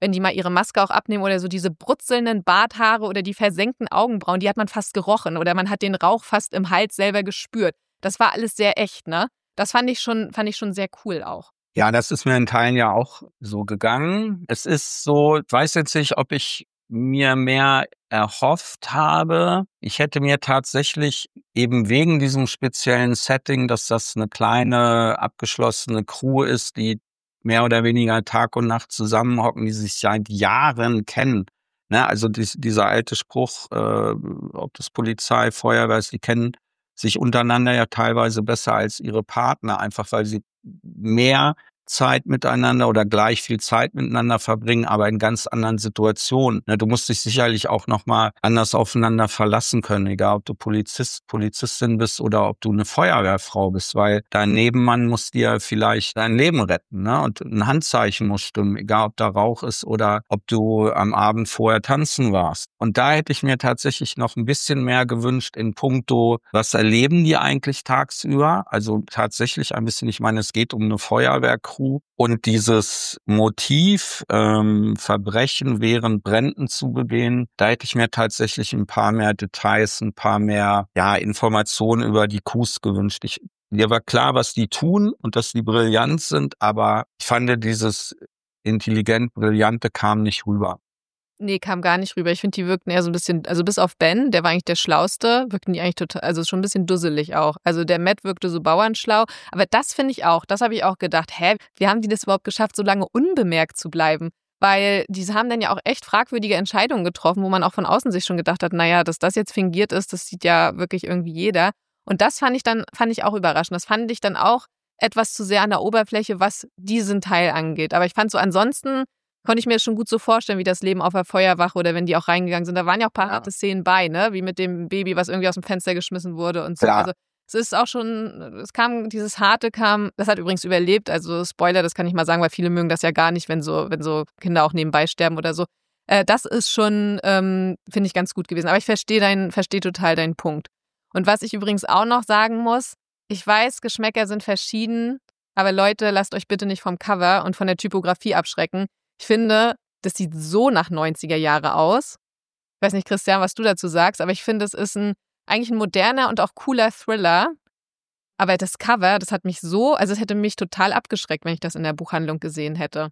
[SPEAKER 1] wenn die mal ihre Maske auch abnehmen oder so, diese brutzelnden Barthaare oder die versenkten Augenbrauen, die hat man fast gerochen oder man hat den Rauch fast im Hals selber gespürt. Das war alles sehr echt, ne? Das fand ich schon, fand ich schon sehr cool auch.
[SPEAKER 2] Ja, das ist mir in Teilen ja auch so gegangen. Es ist so, ich weiß jetzt nicht, ob ich mir mehr erhofft habe. Ich hätte mir tatsächlich eben wegen diesem speziellen Setting, dass das eine kleine, abgeschlossene Crew ist, die mehr oder weniger Tag und Nacht zusammenhocken, die sich seit Jahren kennen. Ne? Also dies, dieser alte Spruch, äh, ob das Polizei, Feuerwehr ist, die kennen sich untereinander ja teilweise besser als ihre Partner, einfach weil sie mehr Zeit miteinander oder gleich viel Zeit miteinander verbringen, aber in ganz anderen Situationen. Du musst dich sicherlich auch nochmal anders aufeinander verlassen können, egal ob du Polizist, Polizistin bist oder ob du eine Feuerwehrfrau bist, weil dein Nebenmann muss dir vielleicht dein Leben retten, ne? Und ein Handzeichen muss stimmen, egal ob da Rauch ist oder ob du am Abend vorher tanzen warst. Und da hätte ich mir tatsächlich noch ein bisschen mehr gewünscht in puncto, was erleben die eigentlich tagsüber? Also tatsächlich ein bisschen, ich meine, es geht um eine Feuerwehrcrew und dieses Motiv, ähm, Verbrechen während Bränden zu begehen, da hätte ich mir tatsächlich ein paar mehr Details, ein paar mehr ja Informationen über die Crews gewünscht. Ich, mir war klar, was die tun und dass die brillant sind, aber ich fand, dieses intelligent Brillante kam nicht rüber.
[SPEAKER 1] Nee, kam gar nicht rüber. Ich finde, die wirkten eher so ein bisschen, also bis auf Ben, der war eigentlich der Schlauste, wirkten die eigentlich total, also schon ein bisschen dusselig auch. Also der Matt wirkte so bauernschlau, aber das finde ich auch, das habe ich auch gedacht, hä, wie haben die das überhaupt geschafft, so lange unbemerkt zu bleiben? Weil die haben dann ja auch echt fragwürdige Entscheidungen getroffen, wo man auch von außen sich schon gedacht hat, naja, dass das jetzt fingiert ist, das sieht ja wirklich irgendwie jeder. Und das fand ich dann, fand ich auch überraschend. Das fand ich dann auch etwas zu sehr an der Oberfläche, was diesen Teil angeht. Aber ich fand so ansonsten, konnte ich mir schon gut so vorstellen, wie das Leben auf der Feuerwache oder wenn die auch reingegangen sind. Da waren ja auch ein paar harte Szenen bei, ne? Wie mit dem Baby, was irgendwie aus dem Fenster geschmissen wurde und so.
[SPEAKER 2] Ja.
[SPEAKER 1] Also es ist auch schon, es kam, dieses Harte kam, das hat übrigens überlebt. Also Spoiler, das kann ich mal sagen, weil viele mögen das ja gar nicht, wenn so, wenn so Kinder auch nebenbei sterben oder so. Äh, das ist schon, ähm, finde ich, ganz gut gewesen. Aber ich verstehe deinen, verstehe total deinen Punkt. Und was ich übrigens auch noch sagen muss, ich weiß, Geschmäcker sind verschieden, aber Leute, lasst euch bitte nicht vom Cover und von der Typografie abschrecken. Ich finde, das sieht so nach neunziger Jahre aus. Ich weiß nicht, Christian, was du dazu sagst, aber ich finde, es ist ein, eigentlich ein moderner und auch cooler Thriller. Aber das Cover, das hat mich so, also es hätte mich total abgeschreckt, wenn ich das in der Buchhandlung gesehen hätte.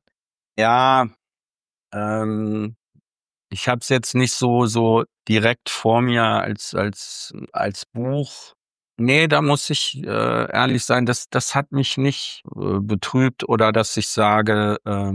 [SPEAKER 2] Ja, ähm, ich habe es jetzt nicht so so direkt vor mir als als als Buch. Nee, da muss ich äh, ehrlich sein, das das hat mich nicht äh, betrübt oder dass ich sage,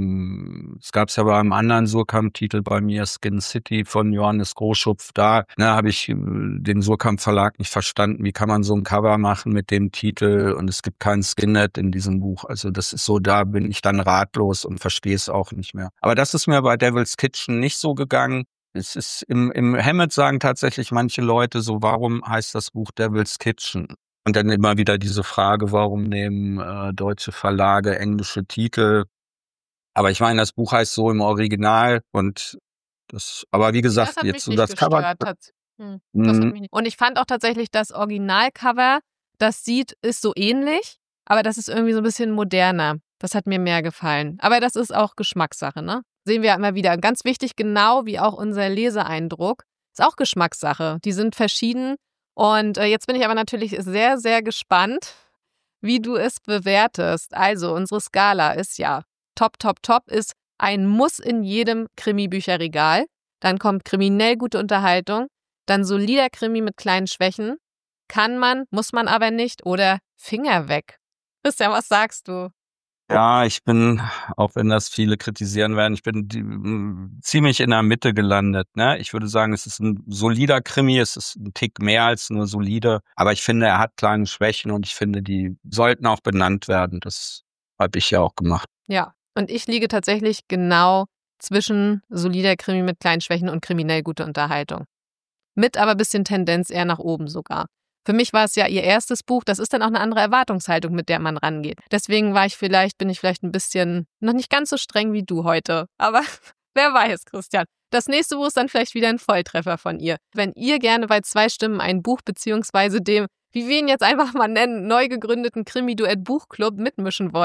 [SPEAKER 2] ähm, es gab es ja bei einem anderen Surkamp-Titel bei mir, Skin City von Johannes Großschupf, da ne, habe ich äh, den Surkamp Verlag nicht verstanden, wie kann man so ein Cover machen mit dem Titel und es gibt kein Skinhead in diesem Buch, also das ist so, da bin ich dann ratlos und verstehe es auch nicht mehr. Aber das ist mir bei Devil's Kitchen nicht so gegangen. Es ist im, im Hammett sagen tatsächlich manche Leute so, warum heißt das Buch Devil's Kitchen? Und dann immer wieder diese Frage, warum nehmen äh, deutsche Verlage englische Titel? Aber ich meine, das Buch heißt so im Original und das, aber wie gesagt,
[SPEAKER 1] das hat
[SPEAKER 2] jetzt
[SPEAKER 1] mich
[SPEAKER 2] so
[SPEAKER 1] nicht
[SPEAKER 2] das Cover.
[SPEAKER 1] gestört. Hat, hm, das hat mich nicht. Und ich fand auch tatsächlich das Originalcover, das sieht, ist so ähnlich, aber das ist irgendwie so ein bisschen moderner. Das hat mir mehr gefallen. Aber das ist auch Geschmackssache, ne? Sehen wir ja immer wieder. Ganz wichtig, genau wie auch unser Leseeindruck, ist auch Geschmackssache. Die sind verschieden. Und äh, jetzt bin ich aber natürlich sehr, sehr gespannt, wie du es bewertest. Also, unsere Skala ist ja top, top, top, ist ein Muss in jedem Krimi-Bücherregal. Dann kommt kriminell gute Unterhaltung. Dann solider Krimi mit kleinen Schwächen. Kann man, muss man aber nicht. Oder Finger weg. Christian, was sagst du?
[SPEAKER 2] Ja, ich bin, auch wenn das viele kritisieren werden, ich bin die, m, ziemlich in der Mitte gelandet. Ne? Ich würde sagen, es ist ein solider Krimi, es ist ein Tick mehr als nur solide, aber ich finde, er hat kleine Schwächen und ich finde, die sollten auch benannt werden. Das habe ich ja auch gemacht.
[SPEAKER 1] Ja, und ich liege tatsächlich genau zwischen solider Krimi mit kleinen Schwächen und kriminell gute Unterhaltung. Mit aber ein bisschen Tendenz eher nach oben sogar. Für mich war es ja ihr erstes Buch, das ist dann auch eine andere Erwartungshaltung, mit der man rangeht. Deswegen war ich vielleicht, bin ich vielleicht ein bisschen noch nicht ganz so streng wie du heute. Aber wer weiß, Christian. Das nächste Buch ist dann vielleicht wieder ein Volltreffer von ihr. Wenn ihr gerne bei zwei Stimmen ein Buch beziehungsweise dem, wie wir ihn jetzt einfach mal nennen, neu gegründeten Krimi-Duett-Buchclub mitmischen wollt,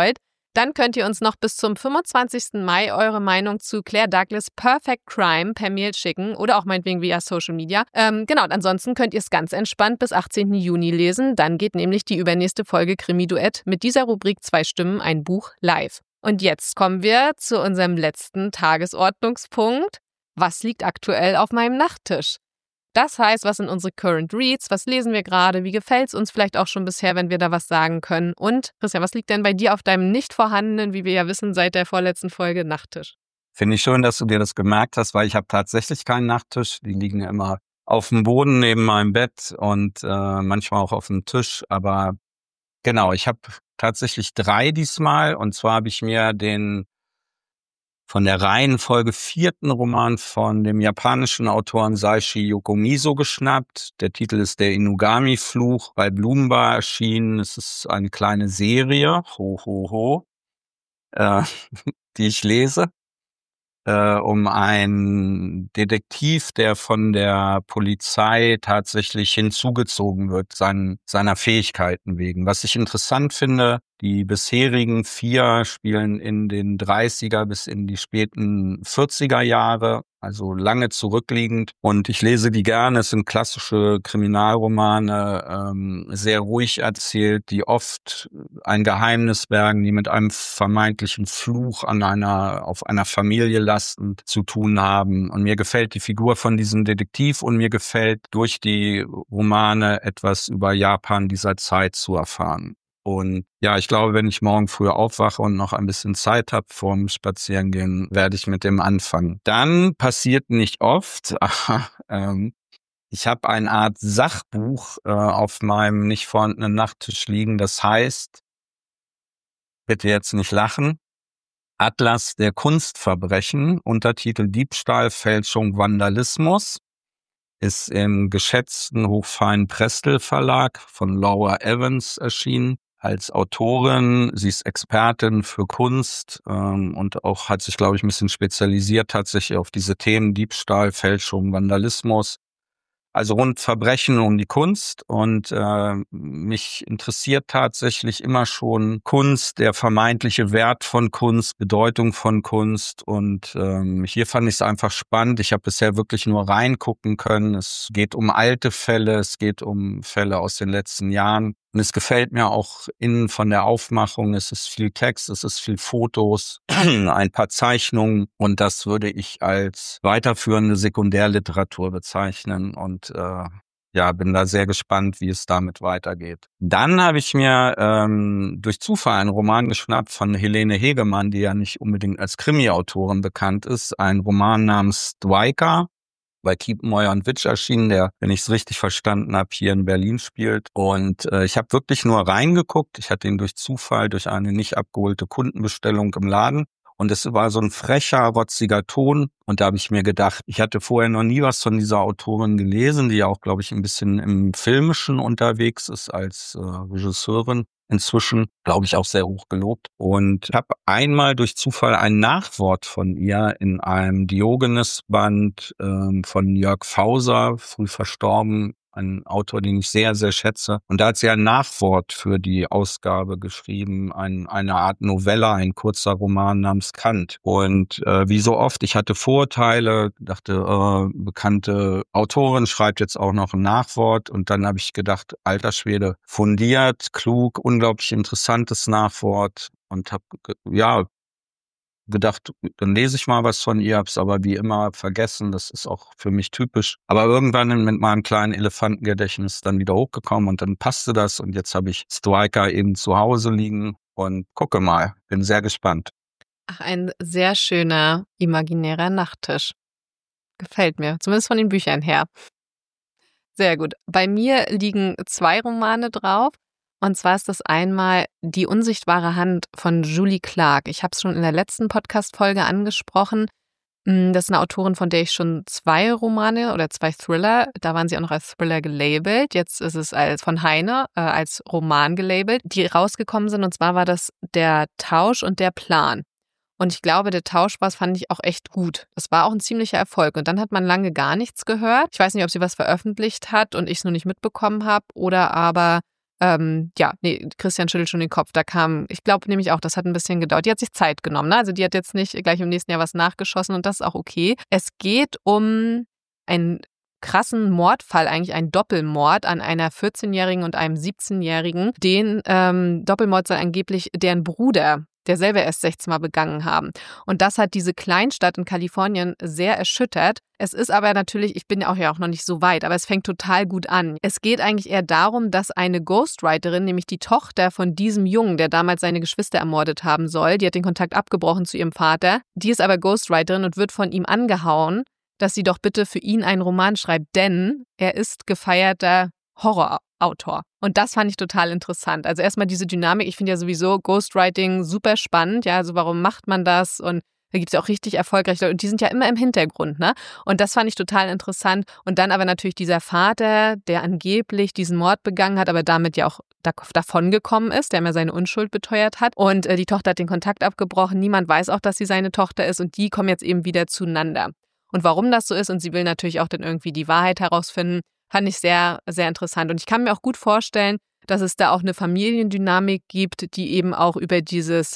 [SPEAKER 1] Dann könnt ihr uns noch bis zum fünfundzwanzigsten Mai eure Meinung zu Claire Douglas' Perfect Crime per Mail schicken oder auch meinetwegen via Social Media. Ähm, genau, und ansonsten könnt ihr es ganz entspannt bis achtzehnten Juni lesen. Dann geht nämlich die übernächste Folge Krimi-Duett mit dieser Rubrik Zwei Stimmen, ein Buch live. Und jetzt kommen wir zu unserem letzten Tagesordnungspunkt. Was liegt aktuell auf meinem Nachttisch? Das heißt, was sind unsere Current Reads, was lesen wir gerade, wie gefällt es uns vielleicht auch schon bisher, wenn wir da was sagen können. Und Christian, was liegt denn bei dir auf deinem nicht vorhandenen, wie wir ja wissen, seit der vorletzten Folge, Nachttisch?
[SPEAKER 2] Finde ich schön, dass du dir das gemerkt hast, weil ich habe tatsächlich keinen Nachttisch. Die liegen ja immer auf dem Boden neben meinem Bett und äh, manchmal auch auf dem Tisch. Aber genau, ich habe tatsächlich drei diesmal. Und zwar habe ich mir den von der Reihenfolge vierten Roman von dem japanischen Autoren Saishi Yokomizo geschnappt. Der Titel ist Der Inugami-Fluch, bei Blumenbar erschienen. Es ist eine kleine Serie, ho, ho, ho, äh, die ich lese, äh, um einen Detektiv, der von der Polizei tatsächlich hinzugezogen wird, sein, seiner Fähigkeiten wegen. Was ich interessant finde, die bisherigen vier spielen in den dreißiger bis in die späten vierziger Jahre, also lange zurückliegend. Und ich lese die gerne. Es sind klassische Kriminalromane, ähm, sehr ruhig erzählt, die oft ein Geheimnis bergen, die mit einem vermeintlichen Fluch an einer, auf einer Familie lastend zu tun haben. Und mir gefällt die Figur von diesem Detektiv und mir gefällt durch die Romane etwas über Japan dieser Zeit zu erfahren. Und ja, ich glaube, wenn ich morgen früh aufwache und noch ein bisschen Zeit habe vorm Spazierengehen, werde ich mit dem anfangen. Dann passiert nicht oft, ähm, ich habe eine Art Sachbuch äh, auf meinem nicht vorhandenen Nachttisch liegen. Das heißt, bitte jetzt nicht lachen, Atlas der Kunstverbrechen, Untertitel Diebstahl, Fälschung, Vandalismus, ist im geschätzten Hochfein Prestel Verlag von Laura Evans erschienen. Als Autorin, sie ist Expertin für Kunst ähm, und auch hat sich, glaube ich, ein bisschen spezialisiert tatsächlich auf diese Themen Diebstahl, Fälschung, Vandalismus. Also rund Verbrechen um die Kunst und äh, mich interessiert tatsächlich immer schon Kunst, der vermeintliche Wert von Kunst, Bedeutung von Kunst und ähm, hier fand ich es einfach spannend. Ich habe bisher wirklich nur reingucken können. Es geht um alte Fälle, es geht um Fälle aus den letzten Jahren und es gefällt mir auch innen von der Aufmachung. Es ist viel Text, es ist viel Fotos, ein paar Zeichnungen und das würde ich als weiterführende Sekundärliteratur bezeichnen und äh, ja, bin da sehr gespannt, wie es damit weitergeht. Dann habe ich mir ähm, durch Zufall einen Roman geschnappt von Helene Hegemann, die ja nicht unbedingt als Krimi-Autorin bekannt ist, ein Roman namens Stryker, bei Kiepenheuer und Witsch erschienen, der, wenn ich es richtig verstanden habe, hier in Berlin spielt. Und äh, ich habe wirklich nur reingeguckt. Ich hatte ihn durch Zufall, durch eine nicht abgeholte Kundenbestellung im Laden. Und es war so ein frecher, rotziger Ton. Und da habe ich mir gedacht, ich hatte vorher noch nie was von dieser Autorin gelesen, die ja auch, glaube ich, ein bisschen im Filmischen unterwegs ist als äh, Regisseurin. Inzwischen, glaube ich, auch sehr hoch gelobt. Und habe einmal durch Zufall ein Nachwort von ihr in einem Diogenes-Band ähm, von Jörg Fauser, früh verstorben, ein Autor, den ich sehr, sehr schätze. Und da hat sie ein Nachwort für die Ausgabe geschrieben, ein, eine Art Novella, ein kurzer Roman namens Kant. Und äh, wie so oft, ich hatte Vorurteile, dachte, äh, bekannte Autorin schreibt jetzt auch noch ein Nachwort. Und dann habe ich gedacht, alter Schwede, fundiert, klug, unglaublich interessantes Nachwort. Und habe, ja, gedacht, dann lese ich mal was von ihr, hab's aber wie immer vergessen, das ist auch für mich typisch. Aber irgendwann mit meinem kleinen Elefantengedächtnis dann wieder hochgekommen und dann passte das und jetzt habe ich Stryker eben zu Hause liegen und gucke mal, bin sehr gespannt.
[SPEAKER 1] Ach, ein sehr schöner imaginärer Nachttisch. Gefällt mir, zumindest von den Büchern her. Sehr gut. Bei mir liegen zwei Romane drauf. Und zwar ist das einmal Die unsichtbare Hand von Julie Clark. Ich habe es schon in der letzten Podcast-Folge angesprochen. Das ist eine Autorin, von der ich schon zwei Romane oder zwei Thriller, da waren sie auch noch als Thriller gelabelt. Jetzt ist es als von Heine äh, als Roman gelabelt, die rausgekommen sind. Und zwar war das Der Tausch und der Plan. Und ich glaube, der Tausch war, das fand ich auch echt gut. Das war auch ein ziemlicher Erfolg. Und dann hat man lange gar nichts gehört. Ich weiß nicht, ob sie was veröffentlicht hat und ich es nur nicht mitbekommen habe oder aber ähm, ja, nee, Christian schüttelt schon den Kopf. Da kam, ich glaube nämlich auch, das hat ein bisschen gedauert. Die hat sich Zeit genommen, ne? Also die hat jetzt nicht gleich im nächsten Jahr was nachgeschossen und das ist auch okay. Es geht um einen krassen Mordfall, eigentlich einen Doppelmord an einer vierzehnjährigen und einem siebzehnjährigen. Den ähm, Doppelmord soll angeblich deren Bruder, der selber erst sechzehn Mal begangen haben. Und das hat diese Kleinstadt in Kalifornien sehr erschüttert. Es ist aber natürlich, ich bin ja auch ja auch noch nicht so weit, aber es fängt total gut an. Es geht eigentlich eher darum, dass eine Ghostwriterin, nämlich die Tochter von diesem Jungen, der damals seine Geschwister ermordet haben soll, die hat den Kontakt abgebrochen zu ihrem Vater, die ist aber Ghostwriterin und wird von ihm angehauen, dass sie doch bitte für ihn einen Roman schreibt, denn er ist gefeierter Horrorautor. Und das fand ich total interessant. Also erstmal diese Dynamik, ich finde ja sowieso Ghostwriting super spannend, ja, also warum macht man das? Und da gibt es ja auch richtig erfolgreiche Leute und die sind ja immer im Hintergrund, ne? Und das fand ich total interessant. Und dann aber natürlich dieser Vater, der angeblich diesen Mord begangen hat, aber damit ja auch davon gekommen ist, der mir seine Unschuld beteuert hat. Und äh, die Tochter hat den Kontakt abgebrochen. Niemand weiß auch, dass sie seine Tochter ist und die kommen jetzt eben wieder zueinander. Und warum das so ist, und sie will natürlich auch dann irgendwie die Wahrheit herausfinden, fand ich sehr, sehr interessant. Und ich kann mir auch gut vorstellen, dass es da auch eine Familiendynamik gibt, die eben auch über dieses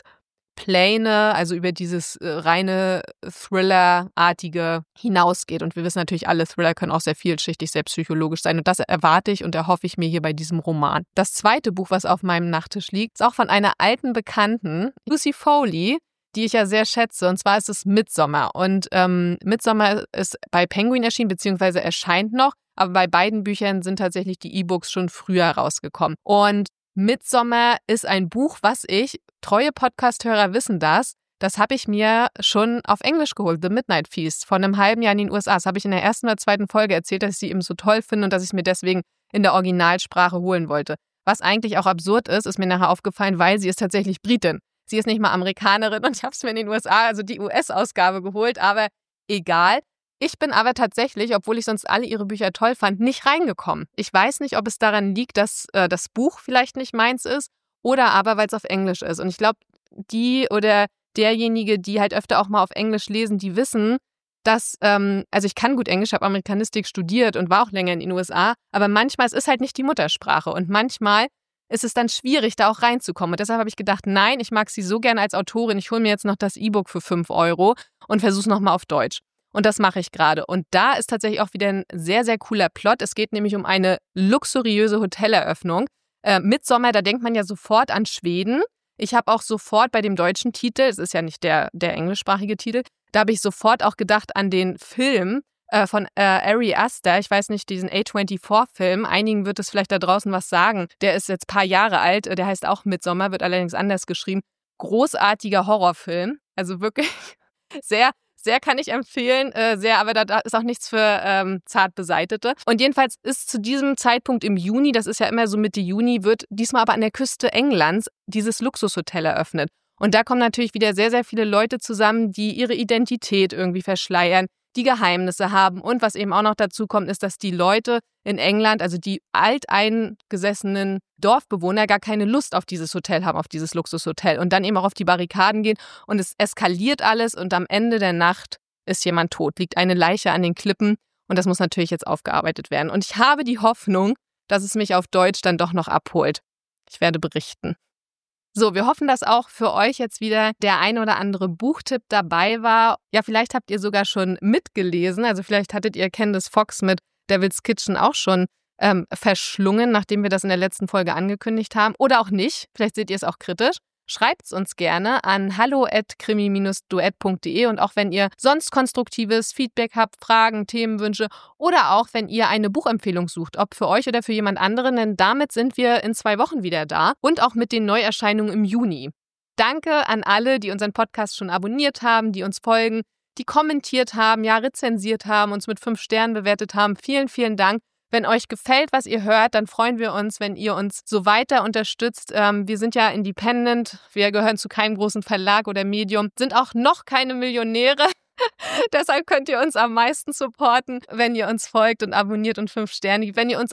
[SPEAKER 1] Plane, also über dieses äh, reine Thriller-artige hinausgeht. Und wir wissen natürlich, alle Thriller können auch sehr vielschichtig, sehr psychologisch sein. Und das erwarte ich und erhoffe ich mir hier bei diesem Roman. Das zweite Buch, was auf meinem Nachttisch liegt, ist auch von einer alten Bekannten, Lucy Foley, die ich ja sehr schätze, und zwar ist es Midsommar. Und ähm, Midsommar ist bei Penguin erschienen, beziehungsweise erscheint noch, aber bei beiden Büchern sind tatsächlich die E-Books schon früher rausgekommen. Und Midsommar ist ein Buch, was ich, treue Podcast-Hörer wissen das, das habe ich mir schon auf Englisch geholt, The Midnight Feast, vor einem halben Jahr in den U S A. Das habe ich in der ersten oder zweiten Folge erzählt, dass ich sie eben so toll finde und dass ich es mir deswegen in der Originalsprache holen wollte. Was eigentlich auch absurd ist, ist mir nachher aufgefallen, weil sie ist tatsächlich Britin. Sie ist nicht mal Amerikanerin und ich habe es mir in den U S A, also die U S-Ausgabe geholt, aber egal. Ich bin aber tatsächlich, obwohl ich sonst alle ihre Bücher toll fand, nicht reingekommen. Ich weiß nicht, ob es daran liegt, dass äh, das Buch vielleicht nicht meins ist oder aber, weil es auf Englisch ist. Und ich glaube, die oder derjenige, die halt öfter auch mal auf Englisch lesen, die wissen, dass, ähm, also ich kann gut Englisch, habe Amerikanistik studiert und war auch länger in den U S A, aber manchmal, es ist halt nicht die Muttersprache und manchmal ist es dann schwierig, da auch reinzukommen. Und deshalb habe ich gedacht, nein, ich mag sie so gerne als Autorin, ich hole mir jetzt noch das E-Book für fünf Euro und versuche es nochmal auf Deutsch. Und das mache ich gerade. Und da ist tatsächlich auch wieder ein sehr, sehr cooler Plot. Es geht nämlich um eine luxuriöse Hoteleröffnung. Äh, Midsommar, da denkt man ja sofort an Schweden. Ich habe auch sofort bei dem deutschen Titel, es ist ja nicht der, der englischsprachige Titel, da habe ich sofort auch gedacht an den Film äh, von äh, Ari Aster, ich weiß nicht, diesen A vierundzwanzig-Film, einigen wird es vielleicht da draußen was sagen, der ist jetzt ein paar Jahre alt, der heißt auch Midsommar, wird allerdings anders geschrieben, großartiger Horrorfilm, also wirklich sehr, sehr kann ich empfehlen, äh, sehr, aber da, da ist auch nichts für ähm, zart Beseitete. Und jedenfalls ist zu diesem Zeitpunkt im Juni, das ist ja immer so Mitte Juni, wird diesmal aber an der Küste Englands dieses Luxushotel eröffnet. Und da kommen natürlich wieder sehr, sehr viele Leute zusammen, die ihre Identität irgendwie verschleiern, die Geheimnisse haben. Und was eben auch noch dazu kommt, ist, dass die Leute in England, also die alteingesessenen Dorfbewohner, gar keine Lust auf dieses Hotel haben, auf dieses Luxushotel. Und dann eben auch auf die Barrikaden gehen. Und es eskaliert alles und am Ende der Nacht ist jemand tot, liegt eine Leiche an den Klippen. Und das muss natürlich jetzt aufgearbeitet werden. Und ich habe die Hoffnung, dass es mich auf Deutsch dann doch noch abholt. Ich werde berichten. So, wir hoffen, dass auch für euch jetzt wieder der ein oder andere Buchtipp dabei war. Ja, vielleicht habt ihr sogar schon mitgelesen. Also vielleicht hattet ihr Candice Fox mit Devil's Kitchen auch schon ähm, verschlungen, nachdem wir das in der letzten Folge angekündigt haben. Oder auch nicht. Vielleicht seht ihr es auch kritisch. Schreibt's uns gerne an hallo at krimi Bindestrich duett punkt de und auch wenn ihr sonst konstruktives Feedback habt, Fragen, Themenwünsche oder auch wenn ihr eine Buchempfehlung sucht, ob für euch oder für jemand anderen, denn damit sind wir in zwei Wochen wieder da und auch mit den Neuerscheinungen im Juni. Danke an alle, die unseren Podcast schon abonniert haben, die uns folgen, die kommentiert haben, ja rezensiert haben, uns mit fünf Sternen bewertet haben. Vielen, vielen Dank. Wenn euch gefällt, was ihr hört, dann freuen wir uns, wenn ihr uns so weiter unterstützt. Ähm, wir sind ja independent, wir gehören zu keinem großen Verlag oder Medium, sind auch noch keine Millionäre. Deshalb könnt ihr uns am meisten supporten, wenn ihr uns folgt und abonniert und fünf Sterne gibt. Wenn ihr uns auch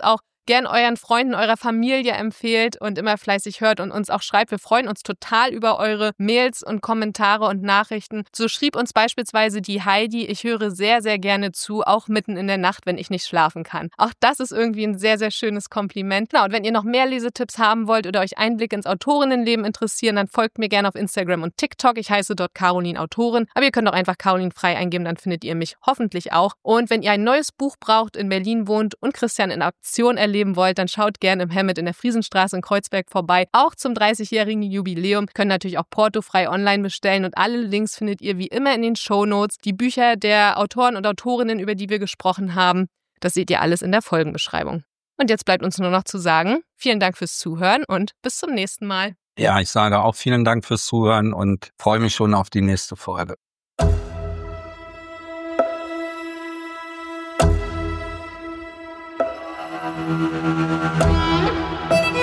[SPEAKER 1] gern euren Freunden, eurer Familie empfehlt und immer fleißig hört und uns auch schreibt. Wir freuen uns total über eure Mails und Kommentare und Nachrichten. So schrieb uns beispielsweise die Heidi: Ich höre sehr, sehr gerne zu, auch mitten in der Nacht, wenn ich nicht schlafen kann. Auch das ist irgendwie ein sehr, sehr schönes Kompliment. Genau, und wenn ihr noch mehr Lesetipps haben wollt oder euch Einblick ins Autorinnenleben interessieren, dann folgt mir gerne auf Instagram und TikTok. Ich heiße dort Caroline Autorin. Aber ihr könnt auch einfach Caroline Frei eingeben, dann findet ihr mich hoffentlich auch. Und wenn ihr ein neues Buch braucht, in Berlin wohnt und Christian in Aktion erleben wollt, dann schaut gerne im Hemmet in der Friesenstraße in Kreuzberg vorbei. Auch zum dreißigjährigen Jubiläum. Könnt natürlich auch portofrei online bestellen und alle Links findet ihr wie immer in den Shownotes. Die Bücher der Autoren und Autorinnen, über die wir gesprochen haben, das seht ihr alles in der Folgenbeschreibung. Und jetzt bleibt uns nur noch zu sagen, vielen Dank fürs Zuhören und bis zum nächsten Mal.
[SPEAKER 2] Ja, ich sage auch vielen Dank fürs Zuhören und freue mich schon auf die nächste Folge.
[SPEAKER 3] Thank you.